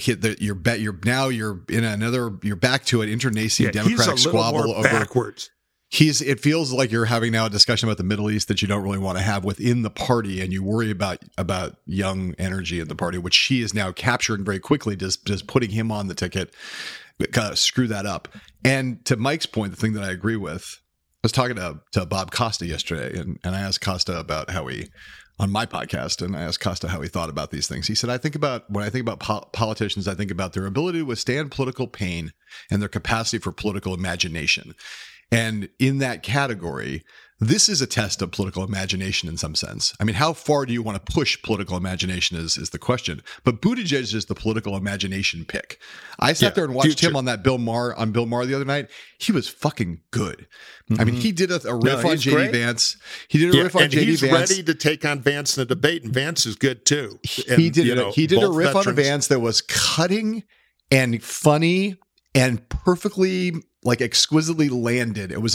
back to an internecine Democratic squabble over backwards. It feels like you're having now a discussion about the Middle East that you don't really want to have within the party, and you worry about young energy in the party, which she is now capturing very quickly, just putting him on the ticket. Screw that up. And to Mike's point, the thing that I agree with, I was talking to Bob Costa yesterday, and I asked Costa about on my podcast, and I asked Costa how he thought about these things. He said, when I think about politicians, I think about their ability to withstand political pain and their capacity for political imagination. And in that category, this is a test of political imagination in some sense. I mean, how far do you want to push political imagination is the question. But Buttigieg is the political imagination pick. I sat there and watched him on that Bill Maher the other night. He was fucking good. Mm-hmm. I mean, he did a riff on J.D. Vance. He did a riff on J.D. Vance. He's ready to take on Vance in a debate, and Vance is good too. He did a riff on Vance that was cutting and funny and perfectly, exquisitely landed. It was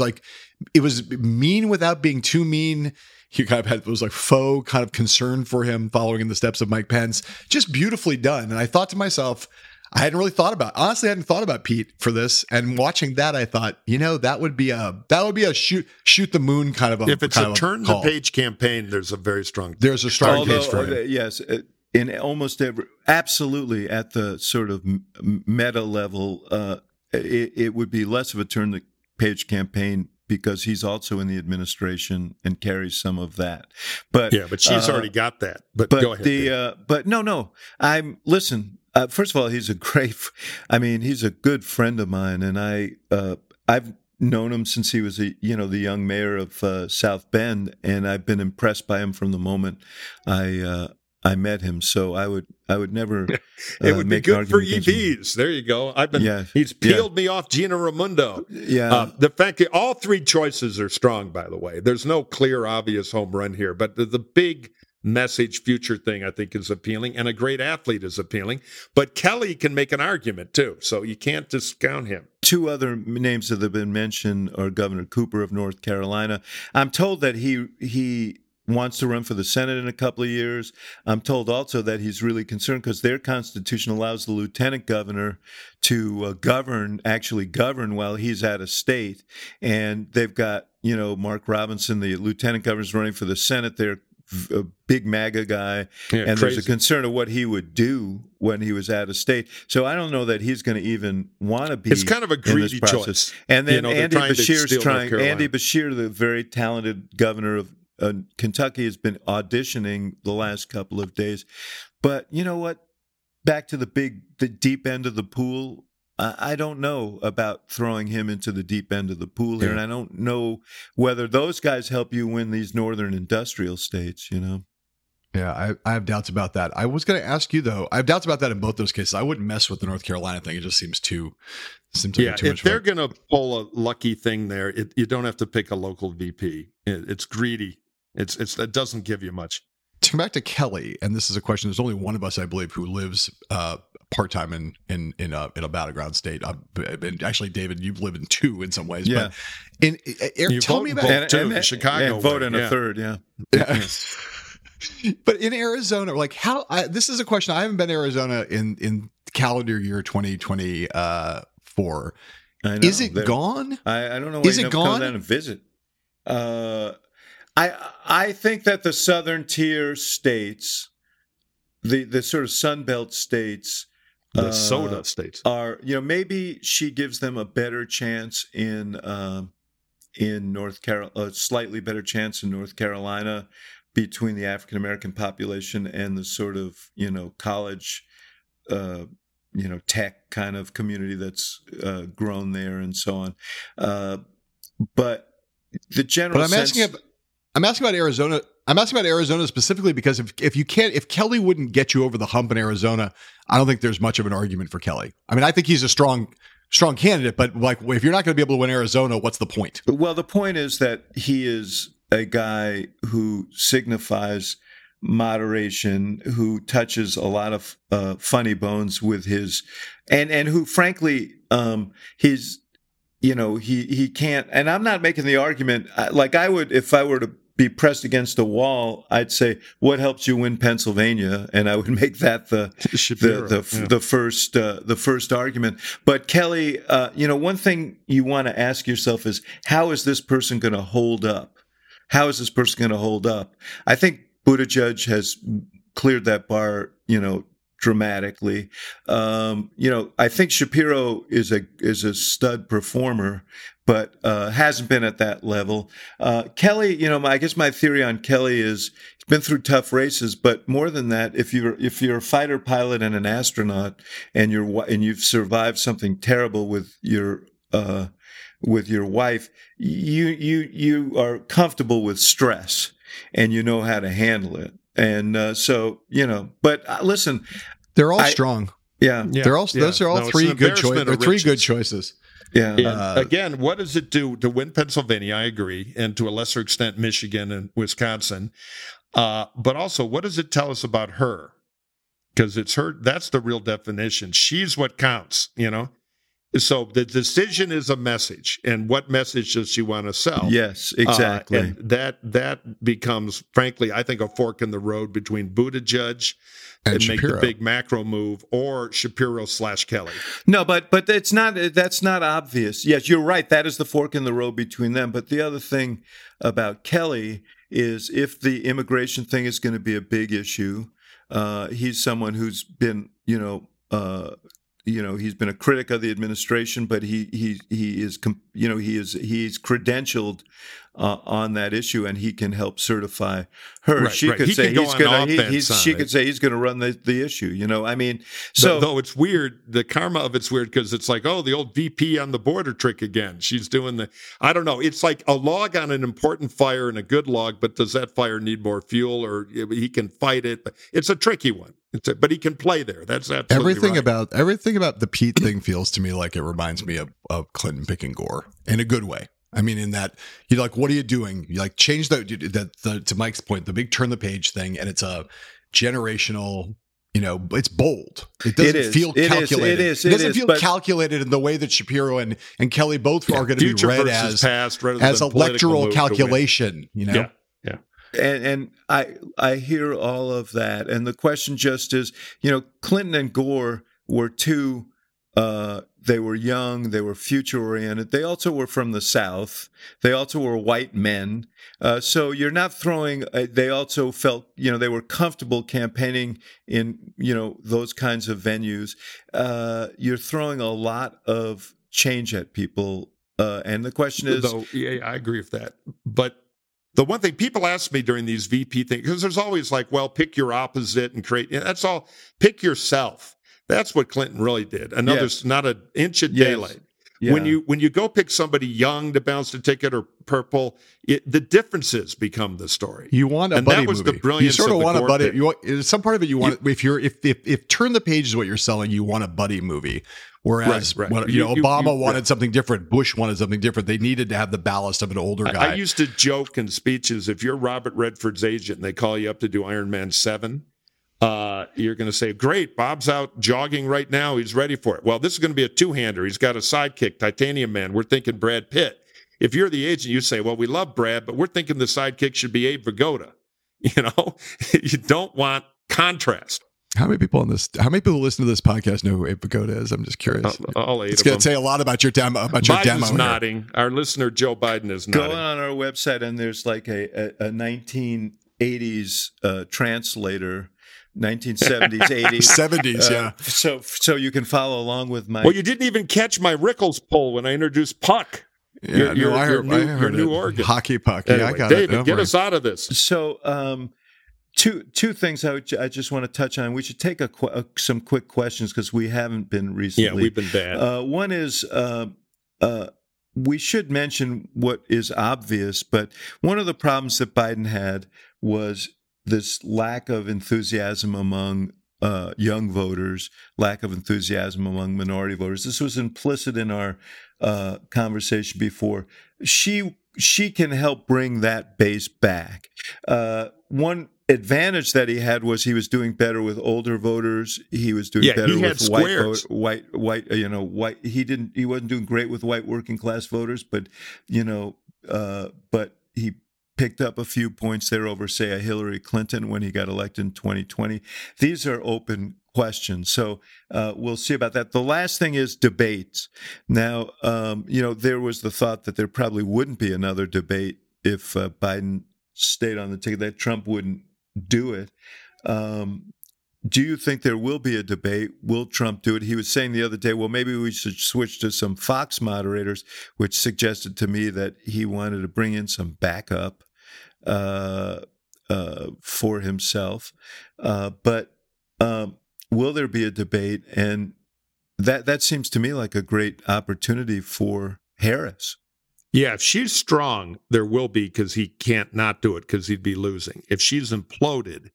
mean without being too mean. He kind of it was faux kind of concern for him, following in the steps of Mike Pence. Just beautifully done. And I thought to myself, I hadn't thought about Pete for this. And watching that, I thought, that would be a shoot the moon kind of a. If it's a turn the page campaign, there's a very strong. There's a strong case for it. Yes. In almost absolutely at the sort of meta level, it would be less of a turn the page campaign because he's also in the administration and carries some of that. But she's already got that. But go ahead. No. First of all, he's a good friend of mine, and I've known him since he was the young mayor of South Bend, and I've been impressed by him from the moment I met him, so I would never. It would be good for EVs. There you go. He's peeled me off Gina Raimondo. Yeah. The fact that all three choices are strong, by the way. There's no clear, obvious home run here, but the big message future thing I think is appealing, and a great athlete is appealing. But Kelly can make an argument too, so you can't discount him. Two other names that have been mentioned are Governor Cooper of North Carolina. I'm told that he wants to run for the Senate in a couple of years. I'm told also that he's really concerned because their constitution allows the lieutenant governor to govern while he's out of state. And they've got, Mark Robinson, the lieutenant governor's running for the Senate. They're a big MAGA guy. And there's a concern of what he would do when he was out of state. So I don't know that he's going to even want to be. It's kind of a greedy choice. And then Andy Beshear, the very talented governor of Kentucky, has been auditioning the last couple of days. But you know what? Back to the deep end of the pool. I don't know about throwing him into the deep end of the pool here. And I don't know whether those guys help you win these northern industrial states, Yeah, I have doubts about that. I was going to ask you, though, I have doubts about that in both those cases. I wouldn't mess with the North Carolina thing. It just seems too much. If they're going to pull a lucky thing there, you don't have to pick a local VP. It's greedy. It doesn't give you much. To come back to Kelly, and this is a question. There's only one of us, I believe, who lives part-time in a battleground state. Actually, David, you live in two in some ways. Yeah. But tell me about in Chicago. And vote in a third, yeah. But in Arizona, this is a question. I haven't been to Arizona in calendar year 2024. Is it gone? I don't know why you come down and visit. I think that the southern tier states, the sort of Sunbelt states, the soda states, are maybe she gives them a better chance in in North Carolina, a slightly better chance in North Carolina between the African American population and the sort of, college, tech kind of community that's grown there and so on. But the general I'm asking about Arizona. I'm asking about Arizona specifically because if Kelly wouldn't get you over the hump in Arizona, I don't think there's much of an argument for Kelly. I mean, I think he's a strong candidate, but like, if you're not going to be able to win Arizona, what's the point? Well, the point is that he is a guy who signifies moderation, who touches a lot of funny bones with his, and who, frankly, he can't. And I'm not making the argument like I would if I were to be pressed against a wall. I'd say, "What helped you win Pennsylvania?" And I would make that the first argument. But Kelly, one thing you want to ask yourself is, how is this person going to hold up? How is this person going to hold up? I think Buttigieg has cleared that bar, dramatically. I think Shapiro is a stud performer, but hasn't been at that level. Kelly, I guess my theory on Kelly is he's been through tough races, but more than that, if you're a fighter pilot and an astronaut, and you've survived something terrible with your wife, you are comfortable with stress and you know how to handle it. And but listen, they're all strong. Yeah. Those are all three good choices. They're three good choices. Yeah. Again, what does it do to win Pennsylvania? I agree, and to a lesser extent, Michigan and Wisconsin. But also, what does it tell us about her? Because it's her. That's the real definition. She's what counts. So the decision is a message, and what message does she want to sell? Yes, exactly. And that becomes, frankly, I think, a fork in the road between Buttigieg and make the big macro move, or Shapiro/Kelly. No, but it's not. That's not obvious. Yes, you're right. That is the fork in the road between them. But the other thing about Kelly is, if the immigration thing is going to be a big issue, he's someone who's been, he's been a critic of the administration, but he's credentialed on that issue, and he can help certify her. Right, she could say he's going to run the issue. I mean, so though it's weird, the karma of it's weird because it's like, the old VP on the border trick again. She's doing I don't know. It's like a log on an important fire and a good log, but does that fire need more fuel, or he can fight it? It's a tricky one. But he can play there. That's absolutely everything about the Pete thing feels to me like it reminds me of Clinton picking Gore in a good way. I mean, in that you're like, what are you doing? You like change that to Mike's point, the big turn the page thing, and it's a generational. It's bold. It doesn't feel calculated. It doesn't feel calculated in the way that Shapiro and Kelly both are going to be read as electoral calculation. Yeah. And I hear all of that, and the question just is, Clinton and Gore were two. They were young. They were future oriented. They also were from the South. They also were white men. So you're not throwing. They also felt they were comfortable campaigning in those kinds of venues. You're throwing a lot of change at people, and the question is. I agree with that, but. The one thing people ask me during these VP things, because there's always like, well, pick your opposite and create. That's all. Pick yourself. That's what Clinton really did. There's not an inch of daylight. Yeah. When you go pick somebody young to bounce the ticket or purple, the differences become the story. You want a buddy movie. That was the brilliance. You sort of want a buddy. Pick. Some part of it you want. If turn the page is what you're selling, you want a buddy movie. Whereas Obama wanted something different, Bush wanted something different. They needed to have the ballast of an older guy. I used to joke in speeches, if you're Robert Redford's agent and they call you up to do Iron Man 7, you're going to say, great, Bob's out jogging right now. He's ready for it. Well, this is going to be a two-hander. He's got a sidekick, Titanium Man. We're thinking Brad Pitt. If you're the agent, you say, well, we love Brad, but we're thinking the sidekick should be Abe Vigoda. You don't want contrast. How many people listen to this podcast know who Abe Vigoda is? I'm just curious. All 8 it's of going them. to say a lot about your demo. Biden's nodding. Our listener Joe Biden is nodding. Go on our website, and there's like a 1980s translator. 1970s, 80s, 70s, yeah. So you can follow along with my. Well, you didn't even catch my Rickles poll when I introduced Puck. Yeah, I heard your new it. organ. Hockey puck. Anyway, Yeah, I got David, it. get us out of this. So, two things I just want to touch on. We should take some quick questions because we haven't been recently. Yeah, we've been bad. One is we should mention what is obvious, but one of the problems that Biden had was this lack of enthusiasm among young voters, lack of enthusiasm among minority voters. This was implicit in our conversation before. She can help bring that base back. One advantage that he had was he was doing better with older voters. He was doing better with white. He wasn't doing great with white working class voters, but but he picked up a few points there over, say, a Hillary Clinton when he got elected in 2020. These are open questions. So we'll see about that. The last thing is debates. Now, there was the thought that there probably wouldn't be another debate if Biden stayed on the ticket, that Trump wouldn't do it. Do you think there will be a debate? Will Trump do it? He was saying the other day, well, maybe we should switch to some Fox moderators, which suggested to me that he wanted to bring in some backup for himself. But will there be a debate? And that seems to me like a great opportunity for Harris. Yeah, if she's strong, there will be, because he can't not do it because he'd be losing. If she's imploded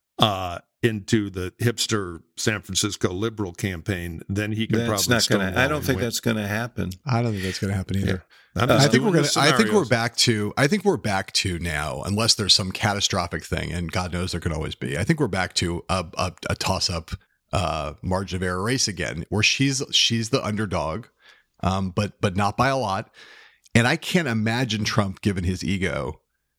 into the hipster San Francisco liberal campaign, then he can probably stonewall. I don't think that's going to happen. I don't think that's going to happen either. Yeah. I think we're back to now, unless there's some catastrophic thing, and God knows there could always be. I think we're back to a toss-up margin of error race again, where she's the underdog, but not by a lot. And I can't imagine Trump, given his ego,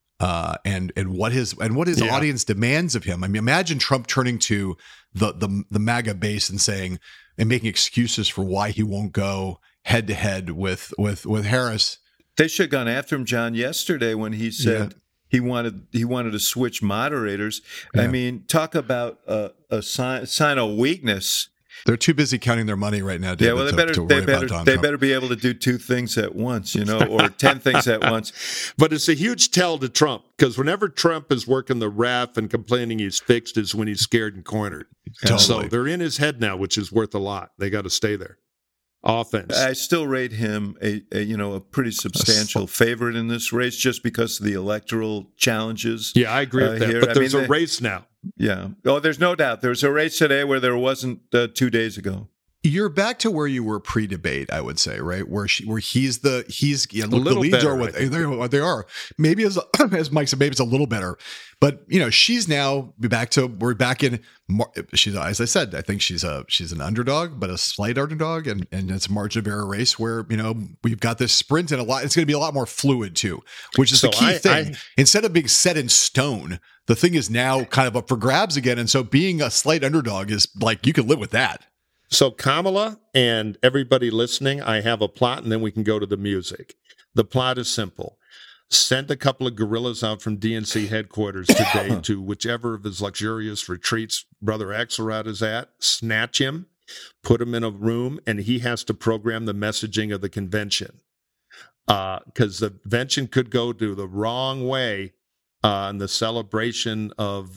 and what his audience demands of him. I mean, imagine Trump turning to the MAGA base and saying and making excuses for why he won't go head to head with Harris. They should have gone after him, John, yesterday when he said he wanted to switch moderators. Yeah. I mean, talk about a sign of weakness. They're too busy counting their money right now, David. Yeah, well, they better be able to do two things at once, or 10 things at once. But it's a huge tell to Trump, because whenever Trump is working the ref and complaining he's fixed is when he's scared and cornered. Totally. So they're in his head now, which is worth a lot. They got to stay there. Offense. I still rate him a pretty substantial favorite in this race, just because of the electoral challenges. Yeah, I agree with that. Here. But there's a race now. Yeah. Oh, there's no doubt. There's a race today where there wasn't 2 days ago. You're back to where you were pre-debate, I would say, right? Where he's the leads better, are what they are. Maybe as Mike said, maybe it's a little better, but she's now we're back in. She's, as I said, I think she's an underdog, but a slight underdog, and it's a margin of error race where we've got this sprint and it's going to be a lot more fluid too, which is the key thing. Instead of being set in stone, the thing is now kind of up for grabs again, and so being a slight underdog is like you can live with that. So Kamala and everybody listening, I have a plot, and then we can go to the music. The plot is simple. Send a couple of guerrillas out from DNC headquarters today to whichever of his luxurious retreats Brother Axelrod is at, snatch him, put him in a room, and he has to program the messaging of the convention. Because the convention could go to the wrong way in the celebration of,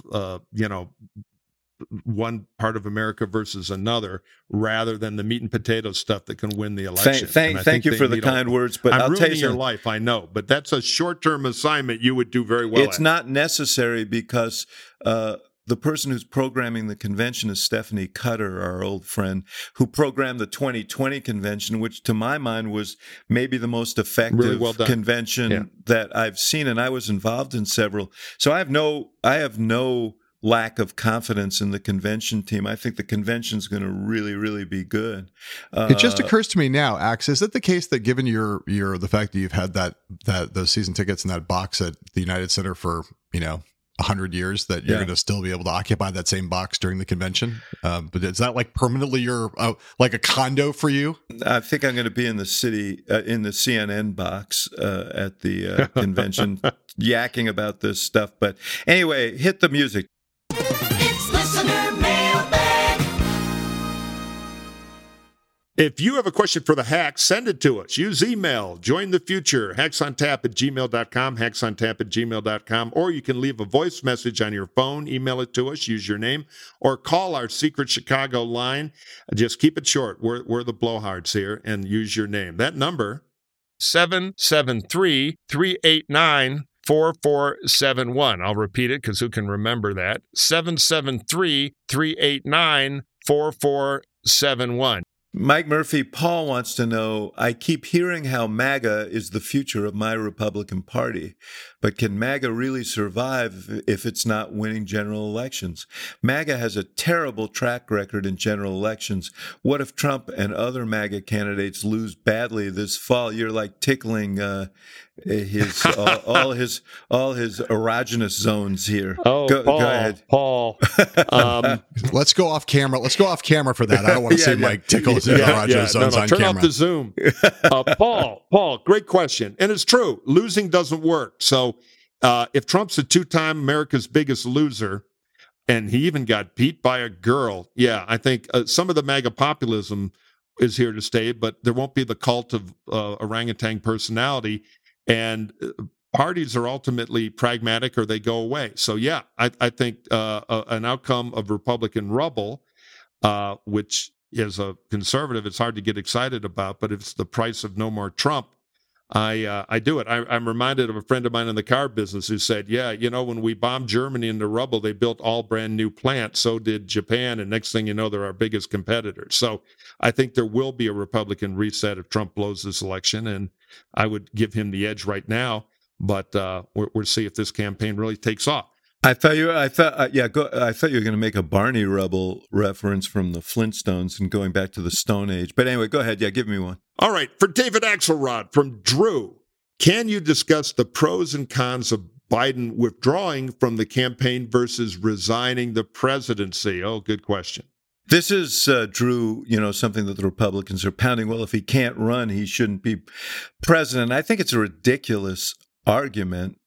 one part of America versus another, rather than the meat and potatoes stuff that can win the election. Thank you for the kind words, but I'll tell you, your life, I know, but that's a short-term assignment you would do very well. It's not necessary, because the person who's programming the convention is Stephanie Cutter, our old friend, who programmed the 2020 convention, which to my mind was maybe the most effective convention that I've seen, and I was involved in several. So I have no lack of confidence in the convention team. I think the convention's going to really, really be good. It just occurs to me now, Axe, is it the case that given the fact that you've had those season tickets in that box at the United Center for 100 years, that you're going to still be able to occupy that same box during the convention? But is that like permanently your like a condo for you? I think I'm going to be in the city in the CNN box at the convention, yakking about this stuff. But anyway, hit the music. It's listener mailbag. If you have a question for the Hacks, send it to us. Use email. Join the future. hacksontap@gmail.com, hacksontap@gmail.com, or you can leave a voice message on your phone. Email it to us. Use your name, or call our secret Chicago line. Just keep it short. We're the blowhards here, and use your name. That number, 773-389-4471. I'll repeat it because who can remember that? 773-389-4471. Mike Murphy, Paul wants to know, I keep hearing how MAGA is the future of my Republican Party, but can MAGA really survive if it's not winning general elections? MAGA has a terrible track record in general elections. What if Trump and other MAGA candidates lose badly this fall? You're like tickling his all his erogenous zones here. Oh, go Paul, ahead, Paul. Let's go off camera. Let's go off camera for that. I don't want to see Mike tickle his erogenous zones on turn camera. off the Zoom. Paul, great question, and it's true. Losing doesn't work. So if Trump's a two-time America's biggest loser, and he even got beat by a girl, I think some of the MAGA populism is here to stay, but there won't be the cult of orangutan personality. And parties are ultimately pragmatic or they go away. So, I think an outcome of Republican rubble, which as a conservative, it's hard to get excited about, but if it's the price of no more Trump, I do it. I'm reminded of a friend of mine in the car business who said, when we bombed Germany into rubble, they built all brand new plants. So did Japan. And next thing you know, they're our biggest competitors. So I think there will be a Republican reset if Trump blows this election. And I would give him the edge right now. But we'll see if this campaign really takes off. I thought you were going to make a Barney Rubble reference from the Flintstones and going back to the Stone Age. But anyway, go ahead. Yeah, give me one. All right. For David Axelrod from Drew, can you discuss the pros and cons of Biden withdrawing from the campaign versus resigning the presidency? Oh, good question. This is, Drew, something that the Republicans are pounding. Well, if he can't run, he shouldn't be president. I think it's a ridiculous argument.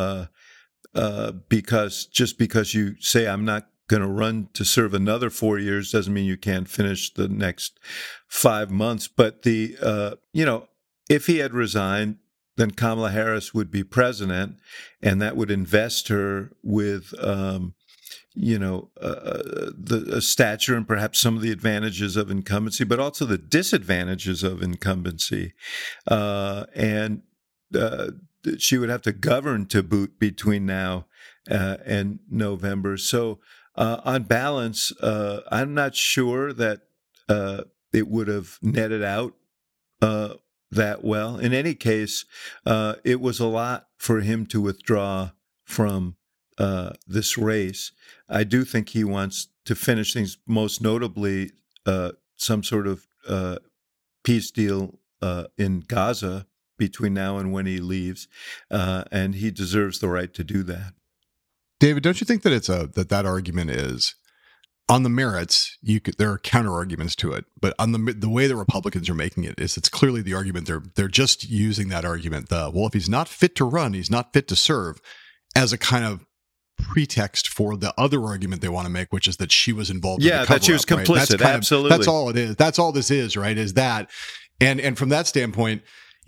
Because you say I'm not going to run to serve another 4 years doesn't mean you can't finish the next 5 months. But if he had resigned, then Kamala Harris would be president, and that would invest her with, the stature and perhaps some of the advantages of incumbency, but also the disadvantages of incumbency, she would have to govern to boot between now and November. So on balance, I'm not sure that it would have netted out that well. In any case, it was a lot for him to withdraw from this race. I do think he wants to finish things, most notably some sort of peace deal in Gaza between now and when he leaves, and he deserves the right to do that. David, don't you think that it's that argument is on the merits? There are counter arguments to it, but on the way the Republicans are making it is it's clearly the argument they're just using that argument. If he's not fit to run, he's not fit to serve, as a kind of pretext for the other argument they want to make, which is that she was involved. Yeah, that she was complicit. Right? Absolutely, that's all it is. That's all this is, right? Is that, and from that standpoint,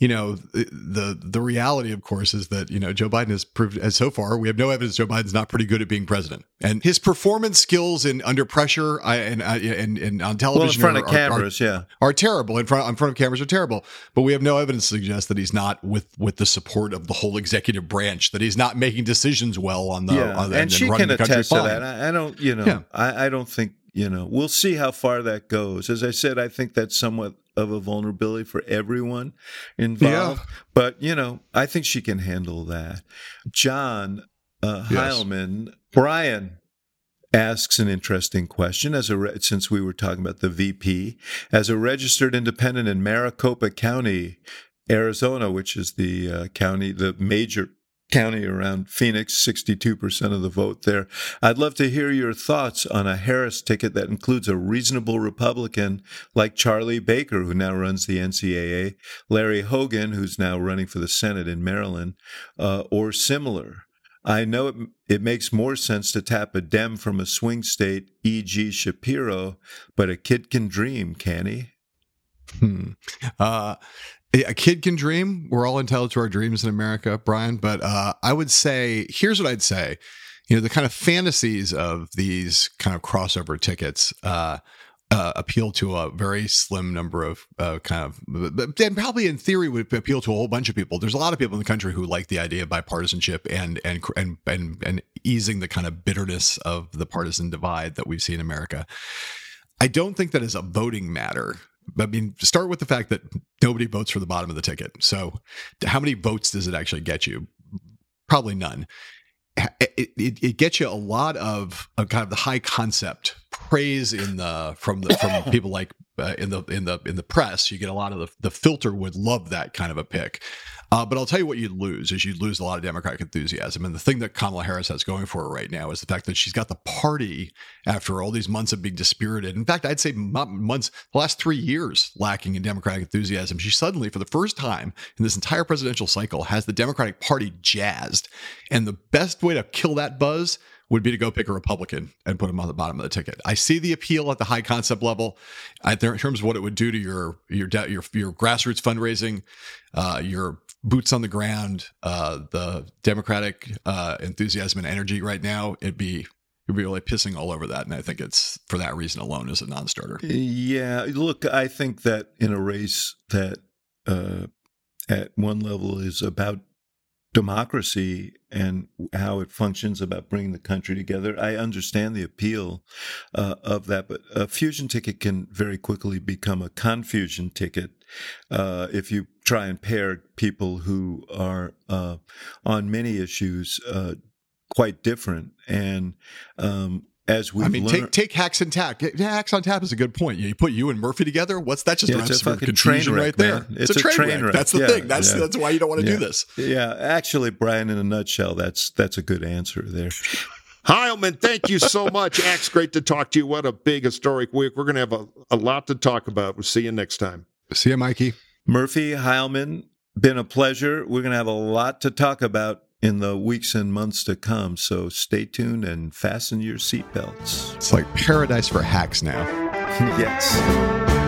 the reality, of course, is that, Joe Biden has proved, as so far, we have no evidence Joe Biden's not pretty good at being president. And his performance skills under pressure and on television in front of cameras, are terrible. In front of cameras are terrible. But we have no evidence to suggest that he's not with the support of the whole executive branch, that he's not making decisions well on the and she can attest to that. I don't, I don't think, we'll see how far that goes. As I said, I think that's somewhat of a vulnerability for everyone involved. Yeah. But, I think she can handle that. John Heilman, Brian asks an interesting question. Since we were talking about the VP, as a registered independent in Maricopa County, Arizona, which is the major county around Phoenix, 62% of the vote there. I'd love to hear your thoughts on a Harris ticket that includes a reasonable Republican like Charlie Baker, who now runs the NCAA, Larry Hogan, who's now running for the Senate in Maryland, or similar. I know it makes more sense to tap a Dem from a swing state, e.g. Shapiro, but a kid can dream, can he? A kid can dream. We're all entitled to our dreams in America, Brian. But I would say, here's what I'd say. The kind of fantasies of these kind of crossover tickets appeal to a very slim number of and probably in theory would appeal to a whole bunch of people. There's a lot of people in the country who like the idea of bipartisanship and easing the kind of bitterness of the partisan divide that we've seen in America. I don't think that is a voting matter. I mean, start with the fact that nobody votes for the bottom of the ticket. So how many votes does it actually get you? Probably none. It gets you a lot of kind of the high concept praise from people like in the press. You get a lot of the filter would love that kind of a pick. But I'll tell you what you'd lose is you'd lose a lot of Democratic enthusiasm. And the thing that Kamala Harris has going for her right now is the fact that she's got the party after all these months of being dispirited. In fact, I'd say the last 3 years lacking in Democratic enthusiasm. She suddenly, for the first time in this entire presidential cycle, has the Democratic Party jazzed. And the best way to kill that buzz would be to go pick a Republican and put him on the bottom of the ticket. I see the appeal at the high concept level, in terms of what it would do to your grassroots fundraising, your boots on the ground, the Democratic enthusiasm and energy right now. It'd be really pissing all over that, and I think it's for that reason alone as a non-starter. Yeah, look, I think that in a race that at one level is about democracy and how it functions, about bringing the country together, I understand the appeal of that, but a fusion ticket can very quickly become a confusion ticket if you try and pair people who are on many issues quite different. And as we take Hacks and Tap. Hacks on Tap is a good point. You put you and Murphy together. What's that? Just it's a fucking confusion train wreck, right there. man. It's a train wreck. That's the thing. That's why you don't want to do this. Yeah, actually, Brian, in a nutshell, that's a good answer there. Heilman, thank you so much. Axe, great to talk to you. What a big historic week. We're going to have a lot to talk about. We'll see you next time. See you, Mikey. Murphy, Heilman, been a pleasure. We're going to have a lot to talk about in the weeks and months to come. So stay tuned and fasten your seatbelts. It's like paradise for hacks now. Yes.